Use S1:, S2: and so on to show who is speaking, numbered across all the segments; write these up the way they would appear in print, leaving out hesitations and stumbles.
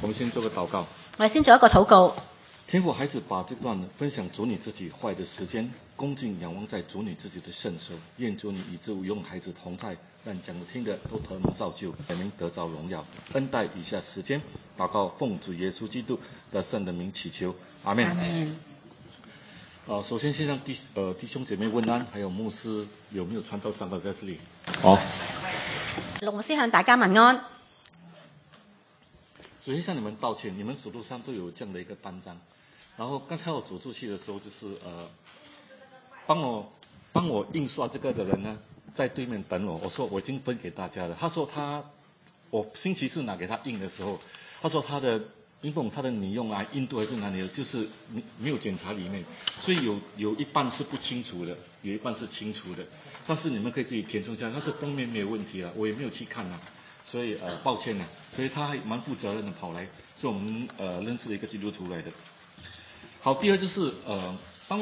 S1: 們先做個禱告。
S2: 我哋先做一個禱告。
S1: 天父，孩子把這段分享主你自己壞的時間，恭敬仰望在主你自己的聖手，願主你以致用孩子同在，讓講的聽的都得能造就，人民得着榮耀，恩待以下時間，禱告奉主耶穌基督的聖的名祈求，阿們。
S2: 阿們。
S1: 首先先向弟兄姐妹問安，還有牧師有沒有傳道長老在這裡？好。
S2: 陸牧師向大家問安。
S1: 首先向你們道歉，你們手頭上都有這樣的一個單張，然後剛才我走出去的時候，就是幫我印刷這個的人呢，在對面等我。我說我已經分給大家了。他說我星期四拿給他印的時候，他說他的你用來印度還是哪裡的，就是沒有檢查裡面，所以有一半是不清楚的，有一半是清楚的。但是你們可以自己填充一下，它是封面沒有問題了，我也沒有去看啊，所以抱歉啊。所以他還蠻負責任的跑來，是我們認識的一個基督徒來的。好，第二就是當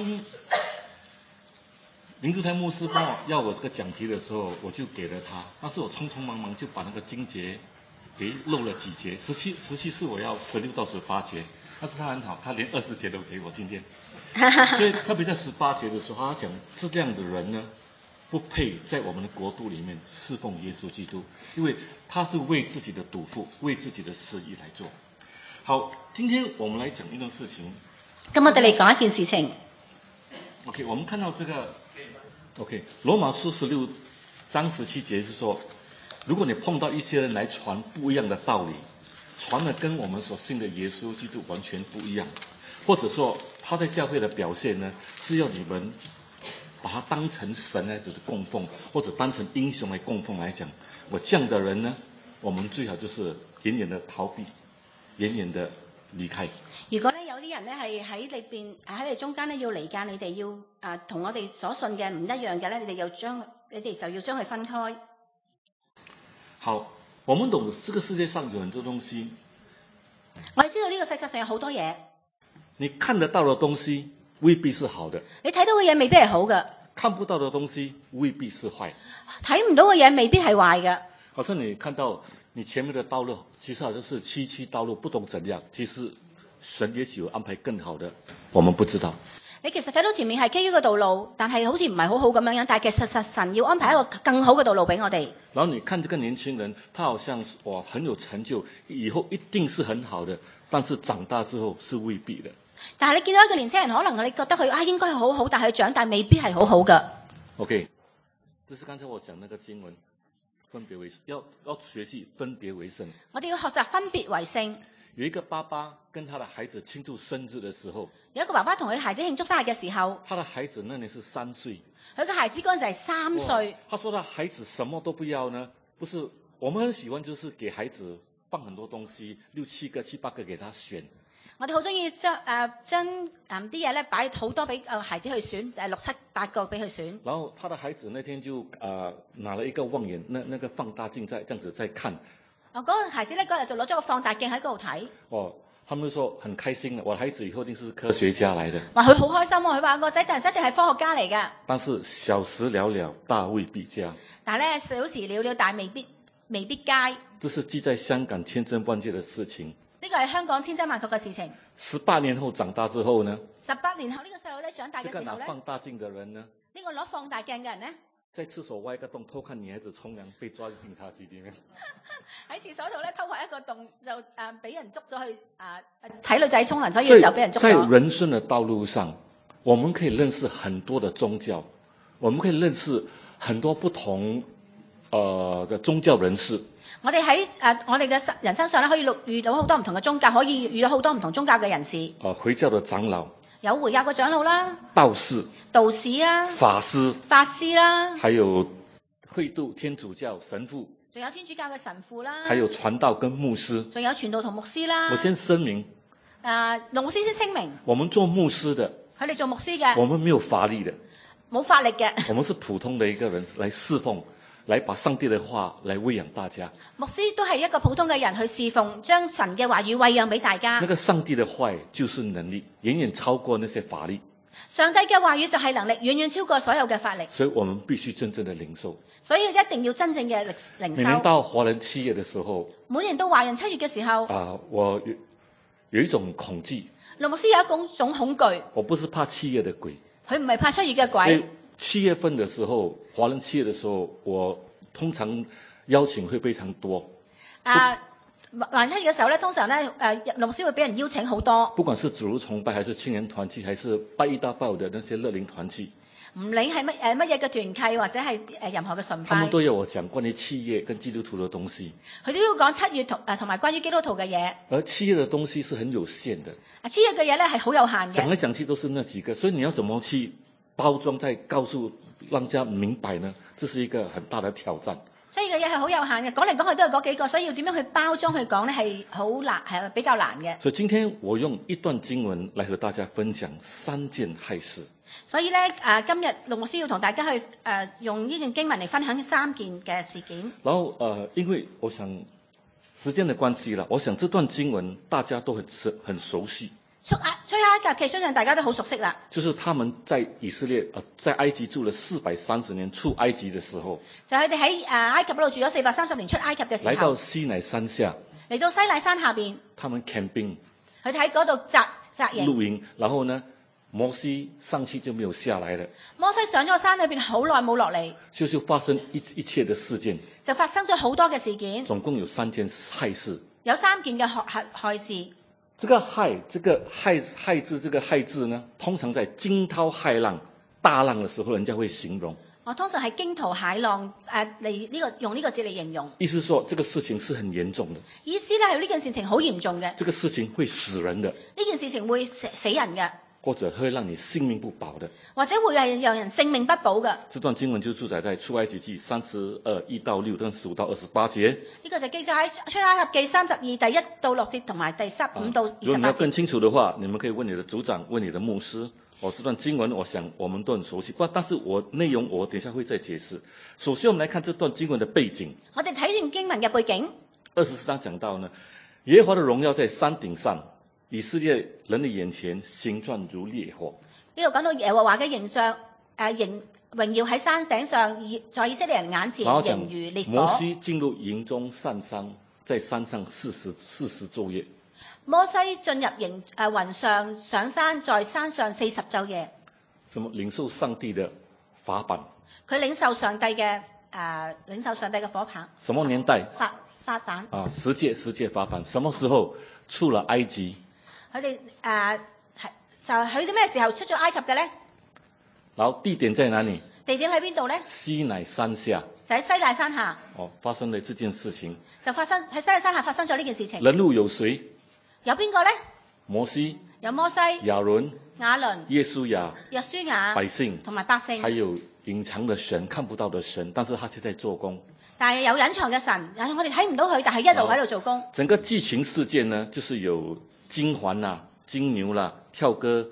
S1: 林志泰牧師幫我要我這個講題的時候，我就給了他，但是我匆匆忙忙就把那個經節給漏了幾節，17是我要16到18節，但是他很好，他連20節都給我今天。所以特別在18節的時候，他講這樣的人呢，不配在我們的國度裡面侍奉耶穌基督，因為他是為自己的賭賦，為自己的私意來做。好，今天我們來講一件事情。
S2: 咁我哋嚟講一件事情。
S1: OK， 我們看到這個 OK， 羅馬書16章17節是說，如果你碰到一些人來傳不一樣的道理，傳的跟我們所信的耶穌基督完全不一樣，或者說他在教會的表現呢，是要你們把他當成神來供奉，或者當成英雄來供奉來講，我這樣的人呢，我們最好就是遠遠的逃避，遠遠的離開。
S2: 如果咧有啲人咧係喺裏邊喺你中間咧要離間你哋，要同我哋所信嘅唔一樣嘅咧，你哋就要將佢分開。
S1: 好，我們懂這個世界上有很多東西。
S2: 我哋知道呢個世界上有好多嘢。
S1: 你看得到的東西未必是好的。
S2: 你睇到嘅嘢未必係好嘅。
S1: 看不到的東西未必是壞。
S2: 睇唔到嘅嘢未必係壞嘅。
S1: 好像你看到你前面的道路，其實好像是崎嶇道路，不懂怎樣。其實神也許有安排更好的，我們不知道。你
S2: 其實睇到前面係基於個道路，但係好似唔係好好咁樣，但係其實神要安排一個更好嘅道路俾我哋。
S1: 然後你看這個年輕人，他好像哇很有成就，以後一定是很好的，但是長大之後是未必的。
S2: 但係你見到一個年輕人，可能你覺得佢應該係好好，但係佢長大未必係好好嘅。
S1: OK， 這是剛才我講那個經文，分別為要學習分別為聖。
S2: 我哋要學習分別為聖。
S1: 有一個爸爸跟他的孩子慶祝生日的時候，
S2: 有一個爸爸同佢孩子慶祝生日嘅時候，
S1: 他的孩子那年是3歲，
S2: 佢個孩子嗰陣時係3歲。
S1: 他說他孩子什麼都不要呢？不是，我們很喜歡就是給孩子放很多東西，6、7個、7、8個給他選。
S2: 我哋好中意將啲嘢咧擺好多俾孩子去選，6、7、8個俾佢選。
S1: 然後他的孩子那天就拿了一個望遠那個放大鏡在這樣子在看。
S2: 嗰個孩子咧嗰日就攞咗個放大鏡喺嗰度睇。
S1: 他們就說很開心，我的孩子以後一定是科學家來的。
S2: 話佢好開心喎，佢話個仔第日一定係科學家嚟㗎。
S1: 但是小時了了，大未必佳。
S2: 但係咧小時了了，大未必佳。
S1: 這是記在香港千真萬確的事情。
S2: 呢個係香港千真萬確嘅事情。
S1: 18年後長大之後呢
S2: ？18年後呢個細路仔長大嘅時候咧？
S1: 這個拿放大鏡的人呢？
S2: 呢個攞放大鏡嘅人呢？
S1: 在廁所挖一個洞偷看女孩子沖涼，被抓進警察局裡面。
S2: 喺廁所度咧偷開一個洞，就俾人捉咗去睇女仔沖涼，所以就俾人捉咗。
S1: 在人生的道路上，我們可以認識很多的宗教，我們可以認識很多不同的宗教人士。
S2: 我哋喺我哋嘅人生上咧，可以遇到好多唔同嘅宗教，可以遇到好多唔同宗教嘅人士。
S1: 回教的長老。
S2: 有回教嘅長老啦。
S1: 道士啊。法師
S2: 啦。
S1: 還有會道天主教神父。
S2: 仲有天主教嘅神父啦。
S1: 還有傳道跟牧師。
S2: 仲有傳道同牧師啦。
S1: 我先聲明。
S2: 龍牧師先聲明。
S1: 我們做牧師的。
S2: 佢哋做牧師嘅。
S1: 我們沒有法力的。
S2: 冇法力嘅。
S1: 我們是普通的一個人來侍奉。來把上帝的話來餵養大家。
S2: 牧師都係一個普通嘅人去侍奉，將神嘅話語餵養俾大家。
S1: 那個上帝的話就是能力，遠遠超過那些法力。
S2: 上帝嘅話語就係能力，遠遠超過所有嘅法力。
S1: 所以我們必須真正的領受。
S2: 所以一定要真正嘅領
S1: 每年
S2: 受。
S1: 到華人7月的時候，
S2: 每年到華人7月嘅時候，
S1: 我有一種恐懼。
S2: 陸牧師有一種恐懼。
S1: 我不是怕7月的鬼。
S2: 佢唔係怕7月嘅鬼。
S1: 7月份的時候，華人7月的時候，我通常邀請會非常多。
S2: 華人7月嘅時候咧，通常咧陸牧師會俾人邀請好多。
S1: 不管是主日崇拜，還是青年團契，還是拜一大拜五的那些樂齡團契。
S2: 唔理係乜嘢嘅團契或者係任何嘅崇拜，
S1: 他們都要我講關於7月跟基督徒的東西。
S2: 佢都要講7月同埋關於基督徒嘅嘢。
S1: 而7月的東西是很有限的。
S2: 7月嘅嘢咧係好有限嘅。
S1: 講來講去都是那幾個，所以你要怎麼去包裝再告訴讓大家明白呢？這是一個很大的挑戰。
S2: 7月嘅嘢係好有限嘅，講嚟講去都係嗰幾個，所以要點樣去包裝去講咧係好難，係比較難嘅。
S1: 所以今天我用一段經文來和大家分享3件害事。
S2: 所以咧今日陸牧師要同大家去用呢段經文嚟分享3件嘅事件。
S1: 然後因為我想時間的關係啦，我想這段經文大家都很熟悉。
S2: 出埃及記相信大家都好熟悉啦。
S1: 就是他們在以色列在埃及住了430年，出埃及的時候，
S2: 就佢哋喺埃及嗰度住咗430年，出埃及嘅時候，
S1: 來到西乃山下，
S2: 嚟到西乃山下邊，
S1: 他們 camping，
S2: 佢哋喺嗰度紮營
S1: 露營，然後呢，摩西上去就沒有下來了。
S2: 摩西上咗個山裏邊好耐冇落嚟，
S1: 就發生一切的事件，
S2: 就發生咗好多嘅事件，
S1: 總共有3件害事，
S2: 有3件嘅害事。
S1: 這個害字呢，通常在驚濤駭浪、大浪的時候，人家會形容。
S2: 我通常係驚濤駭浪用呢個字嚟形容。
S1: 意思說，這個事情是很嚴重的。
S2: 意思咧係呢件事情好嚴重嘅。
S1: 這個事情會死人的。
S2: 呢件事情會死人嘅。
S1: 或者會讓你性命不保的。
S2: 或者會係讓人性命不保嘅。
S1: 這段經文就記載在出埃及記32:1到6跟15到28節。
S2: 呢個就記載喺出埃及記32第1到6節同埋第15到28節。
S1: 如果你要更清楚的話，你們可以問你的組長，問你的牧師。這段經文我想我們都很熟悉，但是內容我等一下會再解釋。首先我們來看這段經文的背景。
S2: 我哋睇段經文嘅背景。24
S1: 章講到呢，耶和華的榮耀在山頂上，以色列人的眼前形狀如烈火。
S2: 呢度講到耶和華嘅形象，榮耀喺山頂上，在以色列人眼前形如烈火。
S1: 摩西進入營中上山，在山上40晝夜。
S2: 摩西進入雲上上山，在山上40晝夜。
S1: 什麼？領受上帝的法版。
S2: 佢領受上帝嘅火棒。
S1: 什麼年代？
S2: 法版。
S1: 十誡法版。什麼時候出了埃及？
S2: 佢哋就佢哋咩時候出咗埃及嘅咧？
S1: 然後地點在哪裡？
S2: 地點喺邊度咧？
S1: 西乃山下。就
S2: 喺西乃山下。
S1: 發生了這件事情。
S2: 就發生喺西乃山下發生咗呢件事情。
S1: 人物有誰？
S2: 有邊個咧？
S1: 摩西。
S2: 有摩西。
S1: 亞倫。約書亞。百姓。
S2: 同埋百姓。
S1: 還有隱藏的神，看不到的神，但是他卻在做工。
S2: 但係有隱藏嘅神，我哋睇唔到佢，但係一路喺度做工。
S1: 整個劇情事件呢，就是有金環啦、金牛啦、跳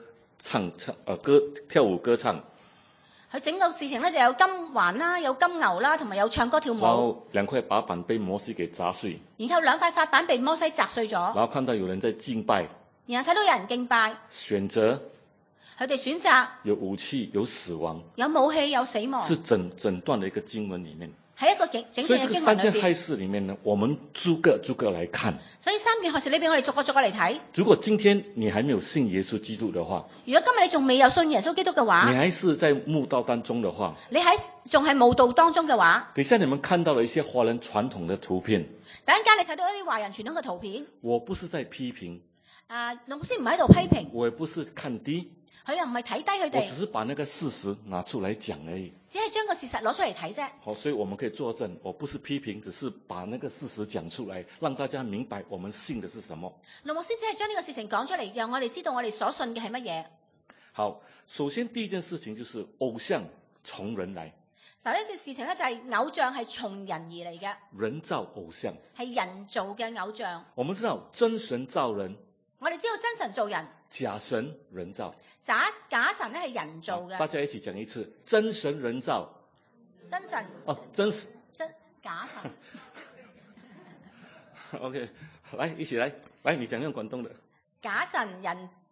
S1: 舞歌唱。佢
S2: 整個事情咧就有金環啦，有金牛啦，同埋有唱歌跳舞。
S1: 然後2塊法版被摩西給砸碎。
S2: 然後2塊法版被摩西砸碎咗。
S1: 然後看到有人在敬拜。
S2: 然後睇到有人敬拜。
S1: 選擇。
S2: 佢哋選擇。
S1: 有武器，有死亡。
S2: 有武器，有死亡。
S1: 是整段的一個經文裡面。
S2: 喺一個整段嘅經文裏邊。
S1: 所以這個3件害事裡面呢，我們逐個來看。
S2: 所以3件害事裏邊，我哋逐個嚟睇。
S1: 如果今天你還沒有信耶穌基督的話，
S2: 如果今日你仲未有信耶穌基督嘅話，
S1: 你還是在慕道當中的話，
S2: 你仲係慕道當中嘅話，
S1: 等一下你們看到了一些華人傳統的圖片。
S2: 等一間你睇到一啲華人傳統嘅圖片。
S1: 我不是在批評。
S2: 老師唔喺度批評。
S1: 我也不是看低。
S2: 佢又唔係睇低佢哋。
S1: 我只是把那個事實拿出來講而已。
S2: 只係將個事實攞出嚟睇啫。
S1: 好，所以我們可以作證，我不是批評，只是把那個事實講出來，讓大家明白我們信的是什麼。陸
S2: 牧師只係將呢個事情講出嚟，讓我哋知道我哋所信嘅係乜嘢。
S1: 好，首先第一件事情就是偶像從人來。
S2: 首先一件事情咧就係偶像係從人而嚟嘅。
S1: 人造偶像。
S2: 係人造嘅偶像。
S1: 我們知道真神造人。
S2: 我哋知道真神造人。
S1: 假神人造。
S2: 假神咧係人造嘅。
S1: 大家一起講一次，真神人造。
S2: 真神。假神。
S1: OK， 來一起來，你講用廣東的。
S2: 假神人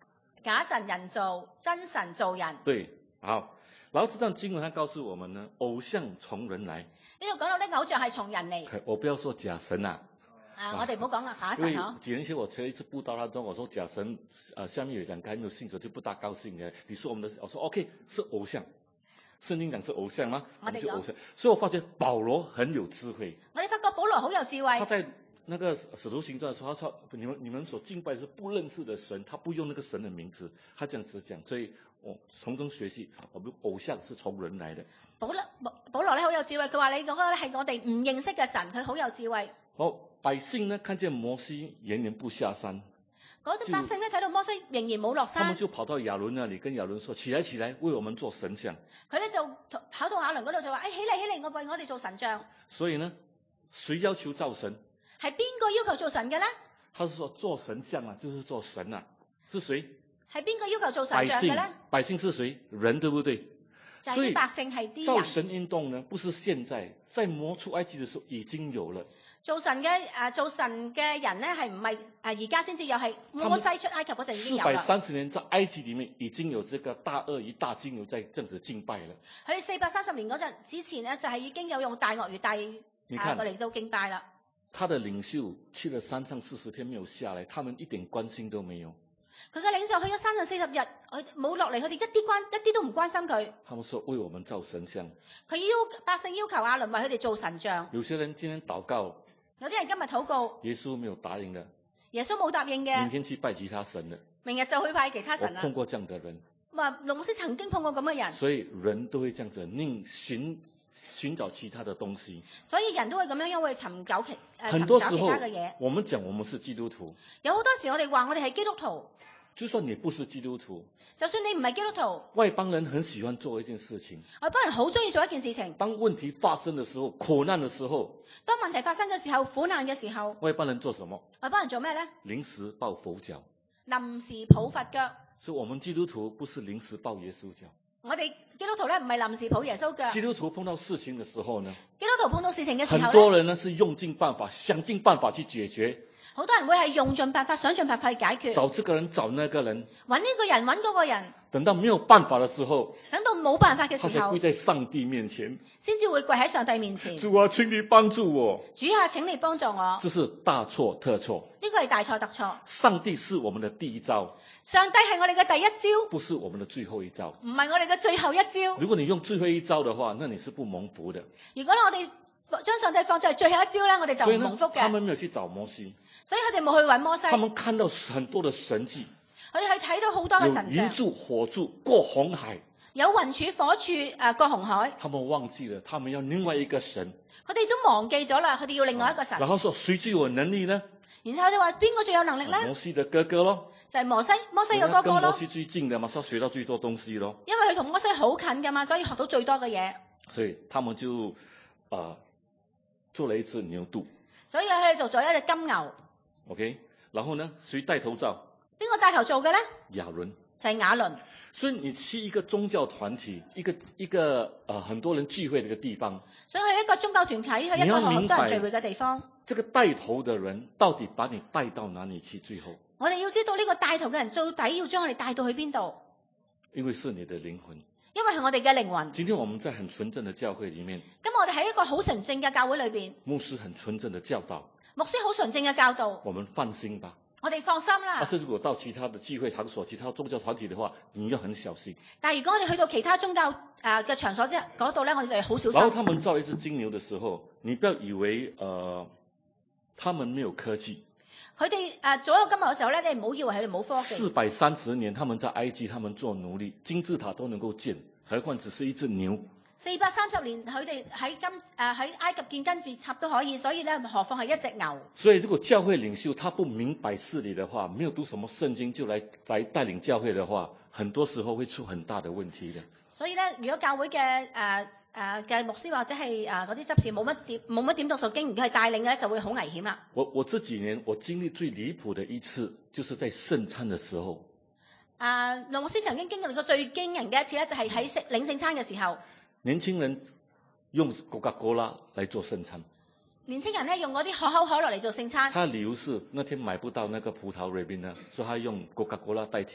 S2: 假神人造，真神造人。
S1: 对，好。然后这段经文它告訴我們呢，偶像從人來。
S2: 呢度講到呢偶像係從人嚟。
S1: 我不要說假神啊。
S2: 我哋唔好講啦，假
S1: 因為
S2: 神嗬。
S1: 幾年前我前一次佈道當中，我說假神，下面有兩個很有信者就不大高興嘅。你說我們的，我說 OK 是偶像，聖經講是偶像嗎？我們就偶像。所以我發覺保羅很有智慧。
S2: 我哋發覺保羅好有智慧。
S1: 他在那個使徒行傳的時候，他說你們所敬拜的是不認識的神，他不用那個神的名字，他這樣子講，所以我從中學習，我們偶像是從人來的。
S2: 保羅咧好有智慧，佢話你嗰個咧係我哋唔認識嘅神，佢好有智慧。
S1: 好，百姓呢看見摩西仍然不下山，
S2: 嗰啲百姓咧睇到摩西仍然冇落山，
S1: 他們就跑到亞倫那裡，跟亞倫說：起來起來，為我們做神像。
S2: 佢咧就跑到亞倫嗰度就話：起嚟，我為我哋做神像。
S1: 所以呢，誰要求造神？
S2: 係邊個要求做神嘅咧？
S1: 他是說做神像啊，就是做神啊，是誰？
S2: 係邊個要求做神像嘅咧？
S1: 百姓是誰？人，對不對？
S2: 所以百姓係啲人。
S1: 造神運動呢，不是現在摩出埃及的時候已經有了。
S2: 做神嘅人咧係唔係而家先至有，係摩西出埃及嗰陣已經有啦。
S1: 430年在埃及裡面已經有這個大鱷魚、大金牛在這樣子敬拜了。
S2: 佢哋430年嗰陣之前咧就係已經有用大鱷魚、大嚟到敬拜啦。
S1: 他的領袖去了山上40天沒有下來，他們一點關心都沒有。
S2: 佢嘅領袖去咗山上40日，佢冇落嚟，佢哋一啲都唔關心佢。
S1: 他們說為我們造神像。
S2: 佢百姓要求亞倫為佢哋做神像。
S1: 有些人今天禱告，
S2: 有啲人今日禱告，
S1: 耶穌沒有答應的。
S2: 耶穌冇答應嘅。
S1: 明天去拜其他神的。
S2: 明日就去拜其他神啦。
S1: 我碰過這樣的人。
S2: 龍牧師曾經碰過咁嘅人。
S1: 所以人都會這樣子尋找其他的東西。
S2: 所以人都會咁樣因為尋找其他嘅嘢。
S1: 很多時候，我們講我們是基督徒。
S2: 有好多時我哋話我哋係基督徒。
S1: 就算你不是基督徒，
S2: 就算你唔係基督徒，
S1: 外邦人很喜歡做一件事情。
S2: 外邦人好中意做一件事情。
S1: 當問題發生的時候，苦難的時候，
S2: 當問題發生嘅時候，苦難嘅時候，
S1: 外邦人做什麼？
S2: 外邦人做咩咧？
S1: 臨時抱佛腳。
S2: 臨時抱佛腳。
S1: 所以我們基督徒不是臨時抱耶穌腳。
S2: 我哋基督徒咧唔係臨時抱耶穌腳。
S1: 基督徒碰到事情嘅時候呢？
S2: 基督徒碰到事情嘅時候咧，
S1: 很多人呢是用盡辦法，想盡辦法去解決。
S2: 好多人會係用盡辦法、想盡辦法去解決。
S1: 找這個人，找那個人。
S2: 揾呢個人，揾嗰個人。
S1: 等到沒有辦法的時候，
S2: 等到冇辦法嘅時候，
S1: 他才跪在上帝面前，
S2: 先至會跪喺上帝面前。
S1: 主啊，請你幫助我。
S2: 主啊，請你幫助我。
S1: 這是大錯特錯。
S2: 呢個係大錯特錯。
S1: 上帝是我們的第一招。
S2: 上帝係我哋嘅第一招，
S1: 不是我們的最後一招。
S2: 唔係我哋嘅最後一招。
S1: 如果你用最後一招的話，那你是不蒙福的。
S2: 如果我哋將上帝放在最後一招咧，我哋就唔蒙福嘅。
S1: 他們沒有去找摩西。
S2: 所以佢哋冇去揾摩西。
S1: 他們看到很多的神蹟。
S2: 佢哋係睇到好多嘅神像。
S1: 有雲柱火柱過紅海。
S2: 有雲柱火柱過紅海。
S1: 他們忘記了，他們要另外一個神。
S2: 佢哋都忘記咗啦，佢哋要另外一個神。
S1: 然後說誰最有能力呢？
S2: 然後佢哋話邊個最有能力咧？
S1: 摩西的哥哥咯。
S2: 就係摩西嘅哥哥咯。
S1: 跟摩西最近的嘛，所以學到最多東西咯。
S2: 因為佢同摩西好近噶嘛，所以學到最多嘅嘢。
S1: 所以他們就做了一隻牛犢。
S2: 所以佢哋做咗一隻金牛。
S1: OK， 然後呢，誰帶頭造？
S2: 邊個帶頭做嘅咧？
S1: 亞倫。
S2: 就係亞倫。
S1: 所以你去一個宗教團體，一個很多人聚會嘅一個地方。
S2: 所以去一個宗教團體，去一個好多人聚會嘅地方。
S1: 這個帶頭的人到底把你帶到哪裡去？最後，
S2: 我哋要知道呢個帶頭嘅人到底要將我哋帶到去邊度？
S1: 因為是你的靈魂。
S2: 因為係我哋嘅靈魂。
S1: 今天我們在很純正的教會裡面。
S2: 咁我哋喺一個好純正嘅教會裏邊。
S1: 牧師很純正的教導。
S2: 牧師好純正嘅教導。
S1: 我們放心吧。
S2: 我哋放心啦。
S1: 但是如果到其他的聚會場所、其他宗教團體的話，你要很小心。
S2: 但係如果我哋去到其他宗教嘅場所嗰度咧，我哋就要好小心。
S1: 然後他們造一隻金牛的時候，你不要以為他們沒有科技。
S2: 佢哋左右金牛嘅時候咧，你唔好以為佢哋冇科技。
S1: 430年，他們在埃及，他們做奴隸，金字塔都能夠建，何況只是一隻牛。
S2: 430年，佢哋喺埃及建金字塔都可以，所以咧，何況係一隻牛。
S1: 所以如果教會領袖他不明白事理的話，沒有讀什麼聖經就來帶領教會的話，很多時候會出很大的問題的。
S2: 所以咧，如果教會嘅牧師或者係嗰啲執事冇乜點讀聖經，如果係帶領嘅咧，就會好危險啦。
S1: 我這幾年我經歷最離譜的一次，就是在聖餐的時候。
S2: 羅牧師曾經經歷過最驚人嘅一次咧，就係喺領聖餐嘅時候。
S1: 年輕人用 Coca-Cola 來做聖餐。
S2: 年輕人咧用嗰啲可口可樂嚟做聖餐。
S1: 他理由是那天買不到那個葡萄 Ribena，所以他用 Coca-Cola 代替。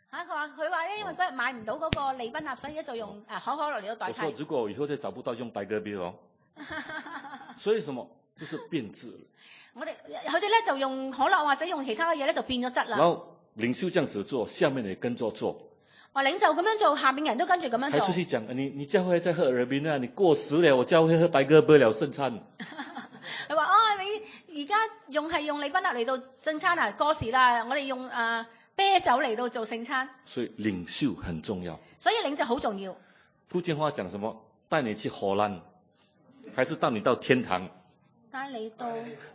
S2: 佢話咧，因為嗰日買唔到嗰個利賓納，所以咧就用可樂嚟到代
S1: 我說
S2: 替。
S1: 如果我以後再找不到，用白鴿啤哦。所以什麼？就是變質了。
S2: 佢哋咧就用可樂或者用其他嘅嘢咧就變咗質啦。
S1: 然後領袖這樣子做，下面也跟着做。
S2: 話領袖咁樣做，下面人都跟住咁樣做。
S1: 還出去講，你教會在喝爾賓啊，你過時了，我教會喝白鴿啤了聖餐。
S2: 佢話你而家用利賓納嚟到聖餐啊，過時啦，我哋用啤酒嚟到做聖餐。
S1: 所以領袖很重要。
S2: 所以領袖好重要。
S1: 福建話講什麼？帶你去荷蘭，還是帶你到天堂？
S2: 帶你到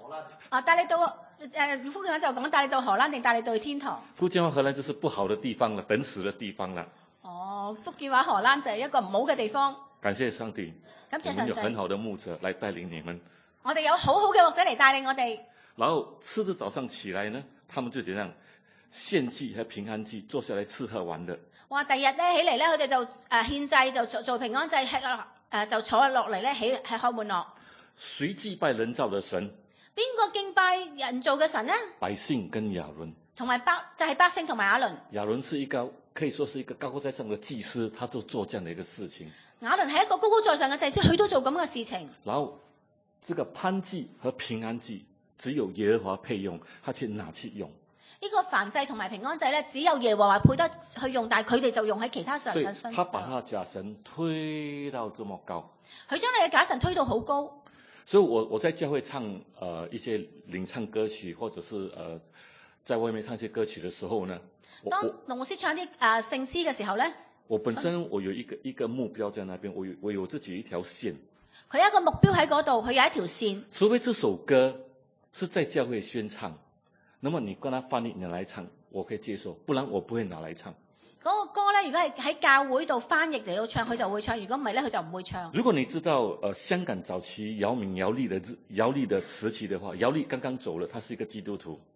S2: 福建話就講帶你到荷蘭定帶你到天堂。
S1: 福建話荷蘭就是不好的地方了，等死的地方了。
S2: 福建話荷蘭就係一個唔好嘅地方。
S1: 感謝上帝，
S2: 感謝上帝，
S1: 我們有很好的牧者來帶領你們。
S2: 我哋有好好嘅牧者嚟帶領我哋。
S1: 然後次日早上起來呢，他們就點樣獻祭和平安祭，坐下來吃喝玩樂。
S2: 哇！第二日咧起嚟咧，佢哋就獻祭，就做平安祭，就坐落嚟咧，吃喝玩樂。
S1: 誰祭拜人造的神？
S2: 邊個敬拜人造嘅神呢？
S1: 百姓跟亞倫。
S2: 同埋就係百姓同埋亞倫。
S1: 亞倫是一個可以說是一個高高在上的祭司，他就做這樣的一個事情。
S2: 亞倫係一個高高在上嘅祭司，佢都做咁嘅事情。
S1: 然後這個燔祭和平安祭只有耶和華配用，他去拿去用。
S2: 呢個燔祭同埋平安祭咧，只有耶和華配得去用，但係佢哋就用喺其他神身上。
S1: 所以他把他假神推到這麼高。
S2: 佢將你嘅假神推到好高。
S1: 所以我在教會唱一些領唱歌曲，或者是在外面唱一些歌曲的時候呢，
S2: 當龍牧師唱啲聖詩嘅時候咧，
S1: 我本身我有一個目標在那邊，我有自己一條線。
S2: 佢有一個目標喺嗰度，佢有一條線。
S1: 除非這首歌是在教會宣唱，那麼你跟他翻譯你來唱，我可以接受，不然我不會拿來唱。
S2: 嗰個歌咧，如果係喺教會度翻譯嚟到唱，佢就會唱；如果唔係咧，佢就唔會唱。如
S1: 果你知道香港早期姚明、姚麗的時期的話，姚麗剛剛走了，他是一個基督徒。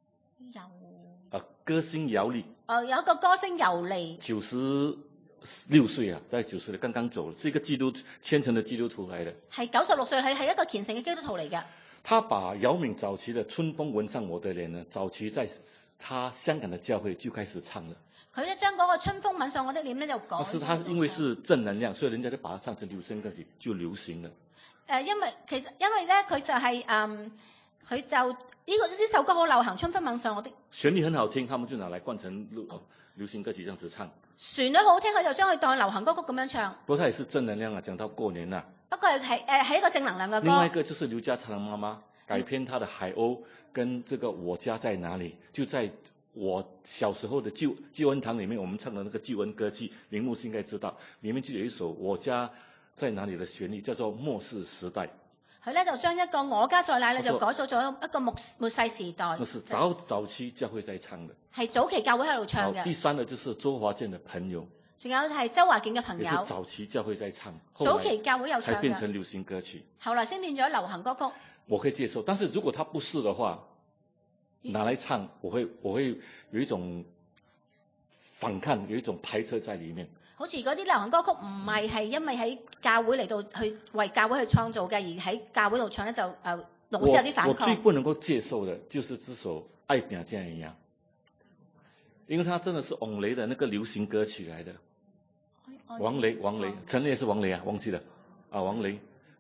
S1: 歌星姚麗。
S2: 有一個歌星姚麗。
S1: 96歲啊，大概90歲，剛剛走了，是一個虔誠的基督徒來的。
S2: 係96歲，係一個虔誠嘅基督徒嚟嘅。
S1: 他把姚明早期的《春風吻上我的臉》呢，早期在他香港的教會就開始唱了。
S2: 佢咧將嗰個春風吻上我的臉咧就講。
S1: 但是他因為是正能量，所以人家就把它唱成流行歌曲，就流行了。
S2: 因為咧佢就係佢就呢首歌好流行，《春風吻上我的》。
S1: 旋律很好聽，他們就拿來換成流行歌曲這樣子唱。
S2: 旋律好聽，佢就將佢當流行歌曲咁樣唱。
S1: 不過它也是正能量啊，講到過年啦。
S2: 不過係一個正能量嘅歌。
S1: 另外一個就是劉家昌媽媽改編她的《海鷗》跟這個我家在哪裡，就在我小時候的救恩堂裡面，我們唱的那個救恩歌曲，林牧師應該知道，裡面就有一首我家在哪裡的旋律，叫做末世時代。
S2: 佢咧就將一個我家在哪裡就改咗一個末世時代。
S1: 那是早期教會在唱的。
S2: 係早期教會喺度唱嘅。
S1: 第三個就是周華健的朋友。
S2: 仲有係周華健嘅朋友。
S1: 也是早期教會在唱。
S2: 早期教會有唱嘅。
S1: 才變成流行歌曲。
S2: 後來先變咗流行歌曲。
S1: 我可以接受，但是如果他不是的話，拿來唱，我會有一種反抗，有一種排斥在裡面。
S2: 好似嗰啲流行歌曲唔係因為喺教會嚟到去為教會去創造嘅，而喺教會度唱咧就老師有啲反抗。
S1: 我最不能夠接受的就是這首《愛拼才會贏》，因為它真的是王雷的那個流行歌曲來的。王雷，陳列是王雷啊，忘記了啊，王雷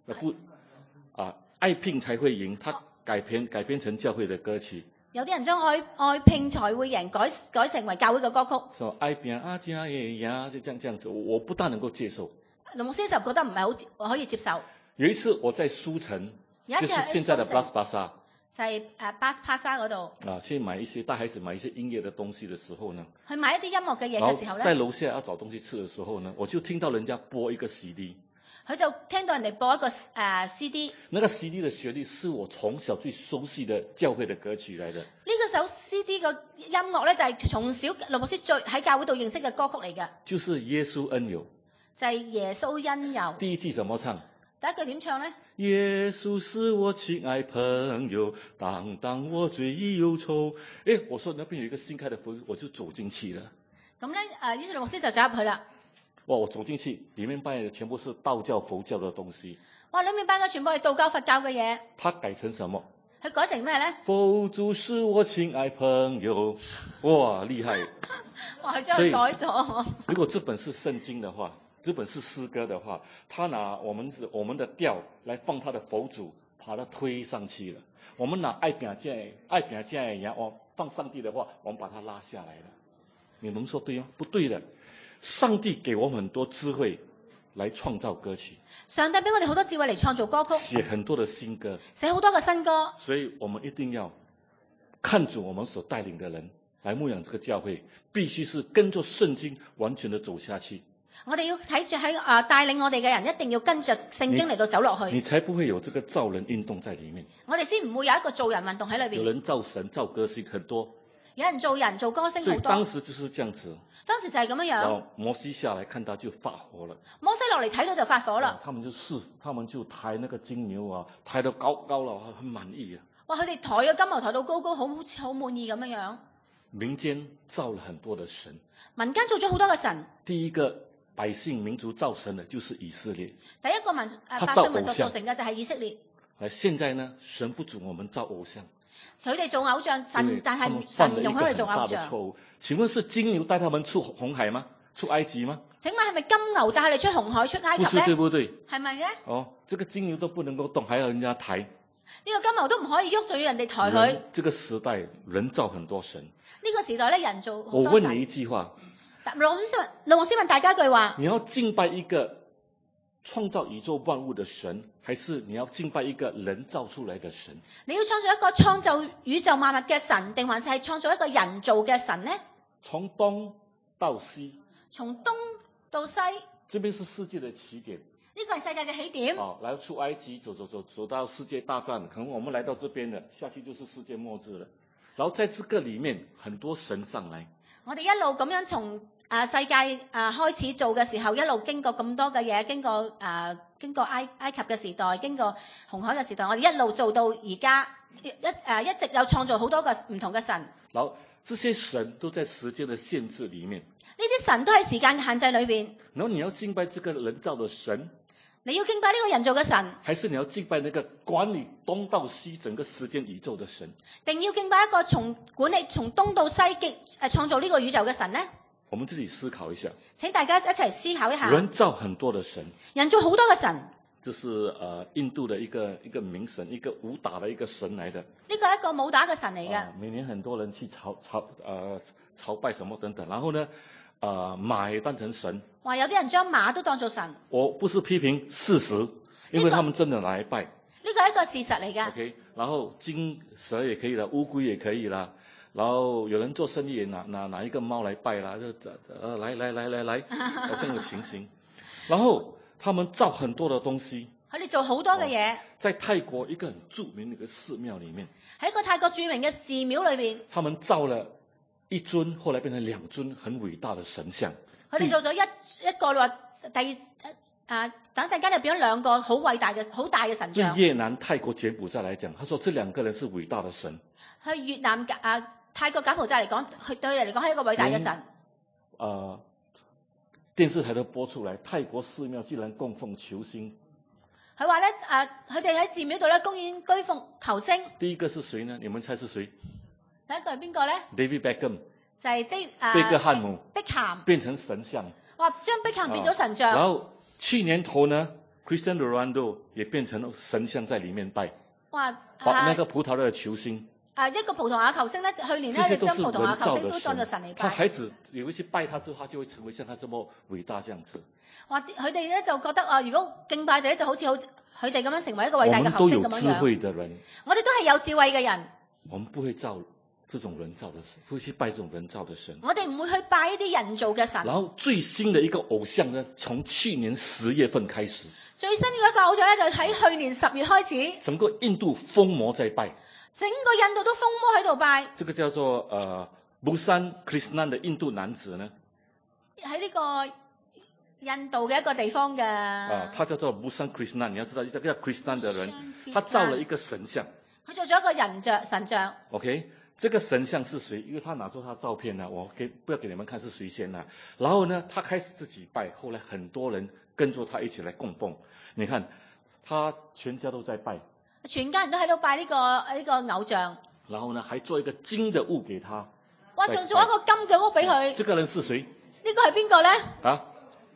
S1: 愛拼才會贏，他改編成教會的歌曲。
S2: 有啲人將愛拼才會贏改成為教會嘅歌曲。
S1: 說愛拼才會贏，就這樣子，我不大能夠接受。
S2: 龍牧師就覺得唔係好可以接受。
S1: 有一次我在書城，就是現在的 Bras Basah，
S2: 就係Bras Basah 嗰度。
S1: 去買一些帶孩子買一些音樂的東西的時候呢，
S2: 去買一啲音樂嘅嘢嘅時候咧，
S1: 在樓下要找東西吃的時候呢，我就聽到人家播一個 CD。
S2: 佢就聽到人哋播一個CD。
S1: 那個 CD 的旋律是我從小最熟悉的教會的歌曲來的。
S2: 呢個首 CD 嘅音樂咧就係從小龍牧師最喺教會度認識嘅歌曲嚟嘅。
S1: 就是耶穌恩友。
S2: 就係耶穌恩友。
S1: 第一句怎麼唱？
S2: 第一句點唱咧？
S1: 耶穌是我親愛朋友，當我罪已憂愁。我說那邊有一個新開的福音，我就走進去了。
S2: 咁咧於是龍牧師就走入去啦。
S1: 哇！我走進去，裡面擺的全部是道教、佛教的東西。
S2: 哇！裡面擺嘅全部係道教、佛教嘅嘢。
S1: 他改成什麼？
S2: 佢改成咩咧？
S1: 佛祖是我親愛朋友，哇，厲害！
S2: 哇，佢將佢改咗。
S1: 如果這本是聖經的話，這本是詩歌的話，他拿我們的調來放他的佛祖，把它推上去了。我們拿愛拼這樣哦，放上帝的話，我們把它拉下來了。你們說對嗎？不對的。上帝給我們很多智慧來創造歌曲。
S2: 上帝俾我哋好多智慧嚟創造歌曲，
S1: 寫很多的新歌，
S2: 寫好多嘅新歌。
S1: 所以我們一定要看準我們所帶領的人來牧養這個教會，必須是跟着聖經完全的走下去。
S2: 我哋要睇住喺帶領我哋嘅人，一定要跟着聖經嚟到走落去，
S1: 你才不會有這個造人運動在裏面。
S2: 我哋先唔會有一個造人運動喺裏邊。
S1: 有人造神、造歌星很多，
S2: 有人造人、造歌星好多。
S1: 所以當時就是這樣子。
S2: 當時就係咁樣樣。
S1: 然後摩西下來看到就發火了。
S2: 摩西落嚟睇到就發火啦。
S1: 他們就抬那個金牛啊，抬到高高了，很滿意啊。
S2: 哇！佢哋抬個金牛抬到高高，好滿意咁樣樣。
S1: 民間造了很多的神。
S2: 民間造咗好多嘅神。
S1: 第一個百姓民族造神的就是以色列。
S2: 第一個百姓民族造成嘅就係以色列。
S1: 現在呢，神不准我們造偶像。
S2: 佢哋做偶像，但係神容許佢哋做偶像。
S1: 請問是金牛帶他們出紅海嗎？出埃及嗎？
S2: 請問係咪金牛帶佢哋出紅海出埃及呢？
S1: 不是，對不對？
S2: 係咪呢？
S1: 這個金牛都不能夠動，還要人家抬。
S2: 呢個金牛都唔可以喐，就要人哋抬佢。
S1: 這個時代人造很多神。
S2: 呢個時代咧，人造好多神。
S1: 我問你一句話。
S2: 羅牧師問大家一句話：
S1: 你要敬拜一個創造宇宙萬物的神，還是你要敬拜一個人造出來的神？
S2: 你要創造一個創造宇宙萬物嘅神，定還是係創造一個人造嘅神呢？
S1: 從東到西，
S2: 從東到西，
S1: 這邊是世界的起點。
S2: 呢個係世界嘅起點。
S1: 來出埃及，走到世界大戰，可能我們來到這邊了，下去就是世界末日了。然後在這個裡面，很多神上來。
S2: 我哋一路咁樣從世界開始做嘅時候，一路經過咁多嘅嘢，經過埃及嘅時代，經過紅海嘅時代，我哋一路做到而家，一直有創造好多個唔同嘅神。
S1: 然後這些神都在時間的限制裡面。
S2: 呢啲神都喺時間嘅限制裏邊。
S1: 然後你要敬拜這個人造的神，
S2: 你要敬拜呢個人造嘅神，
S1: 還是你要敬拜那個管理東到西整個時間宇宙的神？
S2: 定要敬拜一個管理從東到西創造呢個宇宙嘅神呢？
S1: 我們自己思考一下。請
S2: 大家一齊思考一下。
S1: 人造很多的神，
S2: 人造好多嘅神。
S1: 這是印度的一個名神，一個武打的一個神來的。呢
S2: 個係一個武打嘅神嚟嘅。
S1: 每年很多人去朝拜什麼等等，然後呢，馬也當成神。
S2: 話有啲人將馬都當做神。
S1: 我不是批評事實，因為他們真的拿來拜。呢個
S2: 係一個事實嚟嘅。
S1: OK，然後金蛇也可以啦，烏龜也可以啦。然後有人做生意也拿一個貓來拜啦，就來，有這樣的情形。然後他們造很多的東西，
S2: 佢哋做好多嘅嘢。
S1: 在泰國一個很著名的一個寺廟裏面，
S2: 喺一個泰國著名嘅寺廟裏邊，
S1: 他們造了一尊，後來變成2尊很偉大的神像。
S2: 佢哋做咗一個話，等陣間就變咗2個好偉大嘅好大嘅神像。
S1: 對越南、泰國、柬埔寨來講，他說這2個人是偉大的神。
S2: 去越南泰國柬埔寨嚟講，對佢哋嚟講係一個偉大嘅神。
S1: 電視台都播出來，泰國寺廟竟然供奉球星。
S2: 佢話咧，佢哋喺寺廟度咧，公園居奉球星。
S1: 第一個是誰呢？你們猜是誰？
S2: 第一個係邊個咧
S1: ？David Beckham。
S2: 就係
S1: 貝克漢姆。
S2: 碧咸。
S1: 變成神像。
S2: 哇！將碧咸變咗神像。
S1: 然後去年頭呢 ，Cristiano Ronaldo 也變成神像在裡面拜。
S2: 哇！
S1: 那個葡萄牙的球星。
S2: 一個葡萄牙球星咧，去年咧將葡萄牙球星都當作神嚟拜。
S1: 他孩子也會去拜他之後，他就會成為像他這麼偉大這樣子。
S2: 哇！佢哋咧就覺得如果敬拜者就好似佢哋咁樣成為一個偉大嘅球星咁樣。
S1: 我們都有智慧的人。
S2: 我哋都係有智慧嘅人。
S1: 我們不會造這種人造的神，不會去拜這種人造的神。
S2: 我哋唔會去拜一啲人造嘅神。
S1: 然後最新的一個偶像呢，從去年10月份開始。
S2: 最新嘅一個偶像咧，就喺去年10月開始。
S1: 整個印度瘋魔在拜。
S2: 整個印度都瘋魔喺度拜。
S1: 這個叫做Busan Krishna 的印度男子呢？
S2: 喺呢個印度嘅一個地方嘅。
S1: 他叫做 Busan Krishna， 你要知道，這個叫 Krishna 的人，他造了一個神像。
S2: 佢做咗一個神像。
S1: OK， 這個神像是誰？因為他拿出他照片呢，我不要給你們看是誰先啦。然後呢，他開始自己拜，後來很多人跟着他一起來供奉。你看，他全家都在拜。
S2: 全家人都喺度拜呢個偶像。
S1: 然後呢，還做一個金的屋給他。
S2: 哇，仲做一個金嘅屋俾佢。
S1: 這個人是誰？
S2: 呢個係邊個咧？
S1: 啊？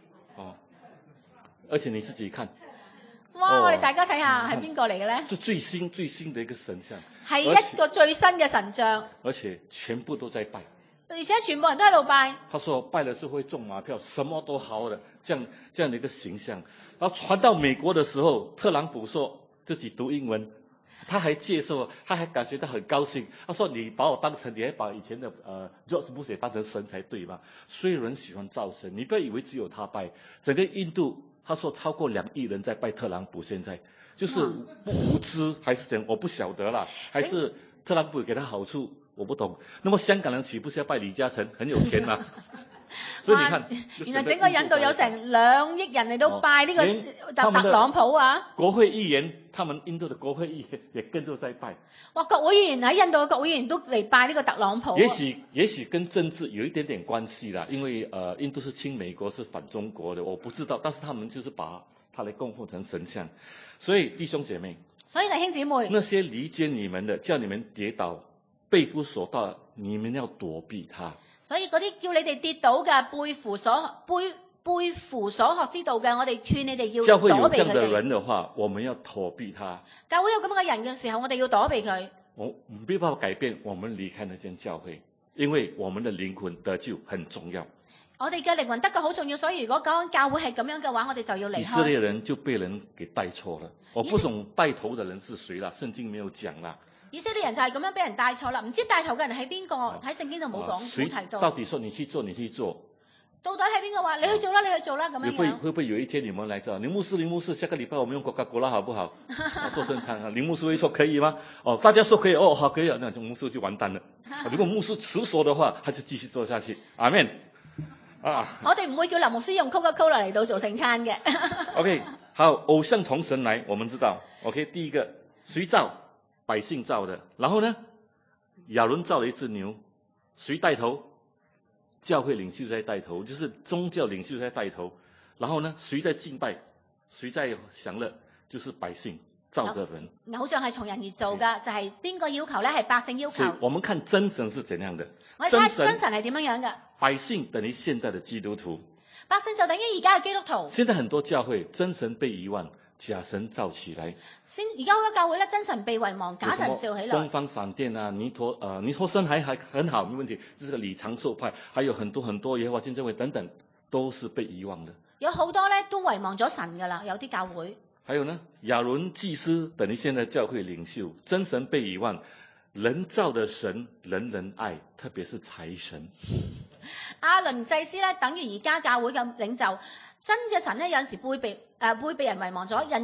S1: 而且你自己看。
S2: 哇！我哋大家睇下係邊個嚟嘅咧？
S1: 是最新的一個神像。
S2: 係一個最新嘅神像。
S1: 而且全部都在拜。
S2: 而且全部人都喺度拜。
S1: 他說拜了是會中馬票，什麼都好的，這樣的一個形象。然後傳到美國的時候，特朗普說自己讀英文，他還接受，他還感覺到很高興。他說你把我當成，你還把以前的George Bush 當成神才對嘛？所有人喜歡造神，你不要以為只有他拜，整個印度他說超過2億人在拜特朗普，現在就是不無知還是怎樣，我不曉得啦，還是特朗普給他好處，我不懂。那麼香港人豈不是要拜李嘉誠，很有錢嘛？所以你看，
S2: 原來整個印度有成2億人嚟到拜呢個特朗普啊！
S1: 國會議員，他們印度的國會議員也跟住在拜。
S2: 哇！國會議員喺印度嘅國會議員都嚟拜呢個特朗普。
S1: 也許跟政治有一點點關係啦，因為印度是親美國，是反中國的，我不知道，但是他們就是把他來供奉成神像。所以弟兄姐妹，
S2: 所以弟兄姊妹，那
S1: 些離間你們的，叫你們跌倒，背負所到，你們要躲避他。
S2: 所以嗰啲叫你哋跌倒嘅，背負所學之道嘅，我哋勸你哋要躲避佢哋。
S1: 教會有這樣的人的話，我們要躲避他。
S2: 教會有咁樣嘅人嘅時候，我哋要躲避佢。
S1: 我沒辦法改變，我們離開那間教會，因為我們的靈魂得救很重要。
S2: 我哋嘅靈魂得救好重要，所以如果講教會係咁樣嘅話，我哋就要離開。
S1: 以色列人就被人給帶錯了，我不懂帶頭的人是誰啦，聖經沒有講啦。
S2: 以色列人就係咁樣俾人帶錯啦，唔知帶頭嘅人係邊個？喺聖經度冇講，冇提到。
S1: 到底說你去做，你去做。
S2: 到底係邊個話你去做啦，你去做啦咁樣樣。
S1: 會不會有一天你們來找林牧師，下個禮拜我們用 Coca-Cola好不好？做聖餐啊，林牧師會說可以嗎？大家說可以，好可以啊，那牧師就完蛋了。如果牧師持守的話，他就繼續做下去。阿們。
S2: 我哋唔會叫林牧師用 Coca-Cola 嚟到做聖餐嘅。
S1: OK， 好，偶像從神來，我們知道。OK， 第一個，誰造？百姓造的。然後呢，亞倫造了一隻牛，誰帶頭？教會領袖在帶頭，就是宗教領袖在帶頭。然後呢，誰在敬拜？誰在享樂？就是百姓造的人。
S2: 偶像係從人而做㗎，就係邊個要求呢？係百姓要求。
S1: 所以我們看真神是怎樣的。
S2: 我哋睇真神係點樣嘅？
S1: 百姓等於現在的基督徒。
S2: 百姓就等於而家嘅基督徒。
S1: 現在很多教會真神被遺忘，假神造起來。
S2: 而家好多教會咧，真神被遺忘，假神造起來。
S1: 東方閃電啊，尼陀生還很好，沒問題。這個李長壽派，還有很多耶和華見證會等等，都是被遺忘的。
S2: 有好多咧都遺忘咗神㗎啦，有啲教會。
S1: 還有呢，亞倫祭司等於現在教會領袖，真神被遺忘，人造的神人人愛，特別是財神。
S2: 亞倫祭司咧，等於而家教會嘅領袖，真嘅神咧有陣時會被人遺忘咗，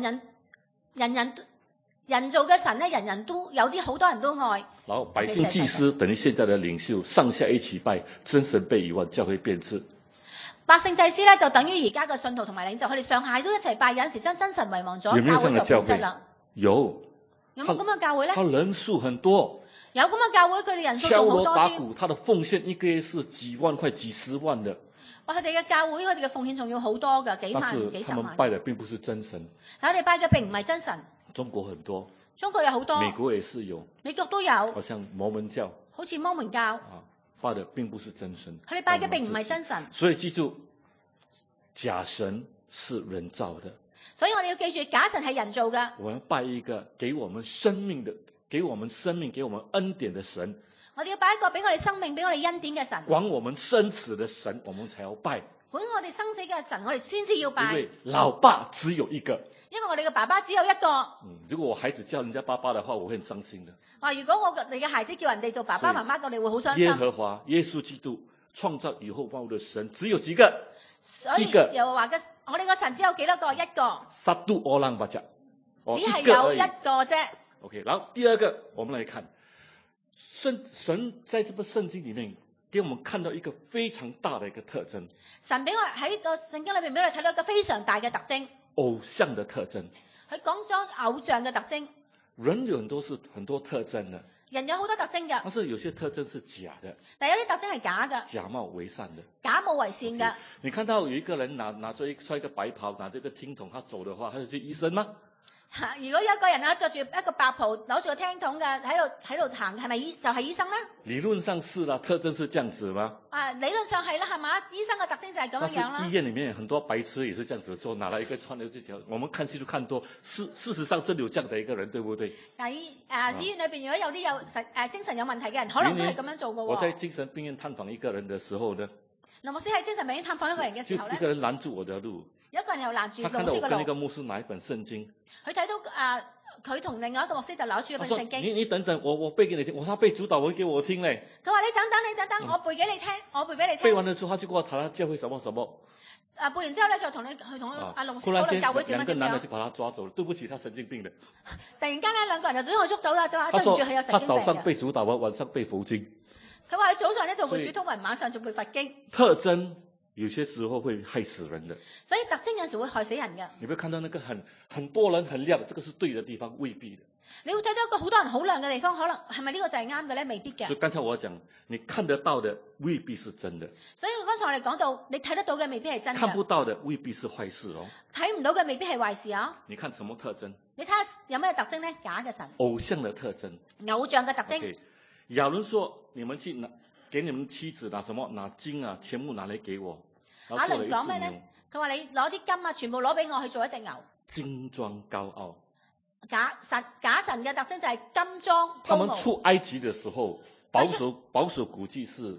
S2: 人造嘅神咧，人人都有啲好多人都愛。
S1: 然後百姓祭司等於現在的領袖，上下一起拜，真神被遺忘，教會變質。
S2: 百姓祭司咧就等於而家嘅信徒同埋領袖，佢哋上下都一齊拜，有陣時將真神遺忘咗，教會就變質啦。
S1: 有
S2: 冇咁嘅教會咧？
S1: 他人數很多。
S2: 有咁嘅教會，佢哋人數仲好多啲。敲鑼打鼓，
S1: 他的奉獻一個月是幾萬塊、幾十萬的。
S2: 哇！佢哋嘅教會，佢哋嘅奉獻仲要好多㗎，幾萬、幾十萬。
S1: 但是他們拜的並不是真神。
S2: 但係我哋拜嘅並唔係真神。
S1: 中國很多。
S2: 中國有好多。
S1: 美國也是有。
S2: 美國都有。
S1: 好像摩門教。
S2: 好似摩門教。
S1: 拜的並不是真神。
S2: 佢哋拜嘅並唔係真神。
S1: 所以記住，假神是人造的。
S2: 所以我哋要記住，假神係人造㗎。
S1: 我們拜一個給我們生命、給我們恩典的神。
S2: 我哋要拜一個俾我哋生命、俾我哋恩典嘅神。
S1: 管我們生死的神，我們才要拜。
S2: 管我哋生死嘅神，我哋先至要拜。
S1: 因為老爸只有一個。
S2: 因為我哋嘅爸爸只有一個。
S1: 如果我孩子叫人家爸爸的話，我會很傷心的。
S2: 如果我哋嘅孩子叫人哋做爸爸媽媽，我哋會好傷心。
S1: 耶和華、耶穌基督創造以後萬物的神只有幾個？
S2: 一個。又話嘅。我哋個神只有幾多個？一個。
S1: Satu orang baca。
S2: 只係有一個啫。
S1: OK， 然後第二個，我們來看，神在這個聖經裡面，給我們看到一個非常大的一個特徵。
S2: 神俾我喺個聖經裏面俾我哋睇到一個非常大嘅特徵。
S1: 偶像的特徵。
S2: 佢講咗偶像嘅特徵。
S1: 人有很多特徵的。
S2: 人有好多特徵㗎，
S1: 但是有些特徵是假的，
S2: 但有啲特徵係假㗎，
S1: 假冒為善的，
S2: 假冒為善㗎。
S1: 你看到有一個人拿着穿一個白袍，拿着一個聽筒，他走的話，他是醫生嗎？
S2: 如果有一個人啊着住一個白袍，攞住個聽筒嘅喺度行，係咪就係醫生咧？
S1: 理論上是啦，特徵是這樣子嗎？
S2: 理論上係啦，係嘛？醫生嘅特徵就係咁樣樣啦。
S1: 但是醫院裏面很多白痴也是這樣子做，拿來一個穿流這條，我們看戲就看多，事實上真有這樣的一個人，對不對？
S2: 醫院裏邊如果有啲精神有問題嘅人，可能都係咁樣做嘅喎。
S1: 我在精神病院探訪一個人的時候呢，
S2: 林牧師喺精神病院探訪一個人嘅時候咧，
S1: 就一個人攔住我的路，
S2: 有一個人又攔住
S1: 他看
S2: 牧師嘅路。
S1: 到我跟一個牧師拿一本聖經，
S2: 佢睇到佢同另外一個牧師就攞住一本聖經。
S1: 你等等，我背給你聽，他背主禱文給我聽咧。
S2: 佢話你等等，我背給你聽，我背俾你聽。
S1: 背完了之後，他就跟我談他教會什麼什麼。
S2: 背完之後咧，再同阿龍師討論教會點樣點樣。
S1: 兩個男的就把他抓走了，對不起，他神經病的。
S2: 突然間咧，兩個人就將佢捉走啦，就話對唔住，佢有神經病嘅。
S1: 他早上背主禱文，晚上背佛經。
S2: 佢話佢早上咧就背主禱文，晚上就背佛經。
S1: 特徵有些時候會害死人的。
S2: 所以特徵有時會害死人嘅。
S1: 你會看到那個很多人很亮，這個是對的地方，未必的。
S2: 你會睇到一個好多人好亮嘅地方，可能係咪呢個就係啱嘅咧？未必嘅。
S1: 所以剛才我講，你看得到的未必是真的。
S2: 所以剛才我哋講到，你睇得到嘅未必係真嘅。
S1: 看不到的未必是壞事哦。
S2: 睇唔到嘅未必係壞事啊。
S1: 你看什麼特徵？
S2: 你睇下有咩特徵咧？假嘅神。
S1: 偶像的特徵。
S2: 偶像嘅特徵。
S1: Okay. 亞倫說：你們去給你們妻子拿金啊，全部拿來給我。
S2: 亞倫講咩咧？佢話你攞啲金啊，全部攞俾我去做一隻牛。
S1: 金裝高傲。
S2: 假神嘅特徵就係金裝高傲。
S1: 他們出埃及的時候，保守估計是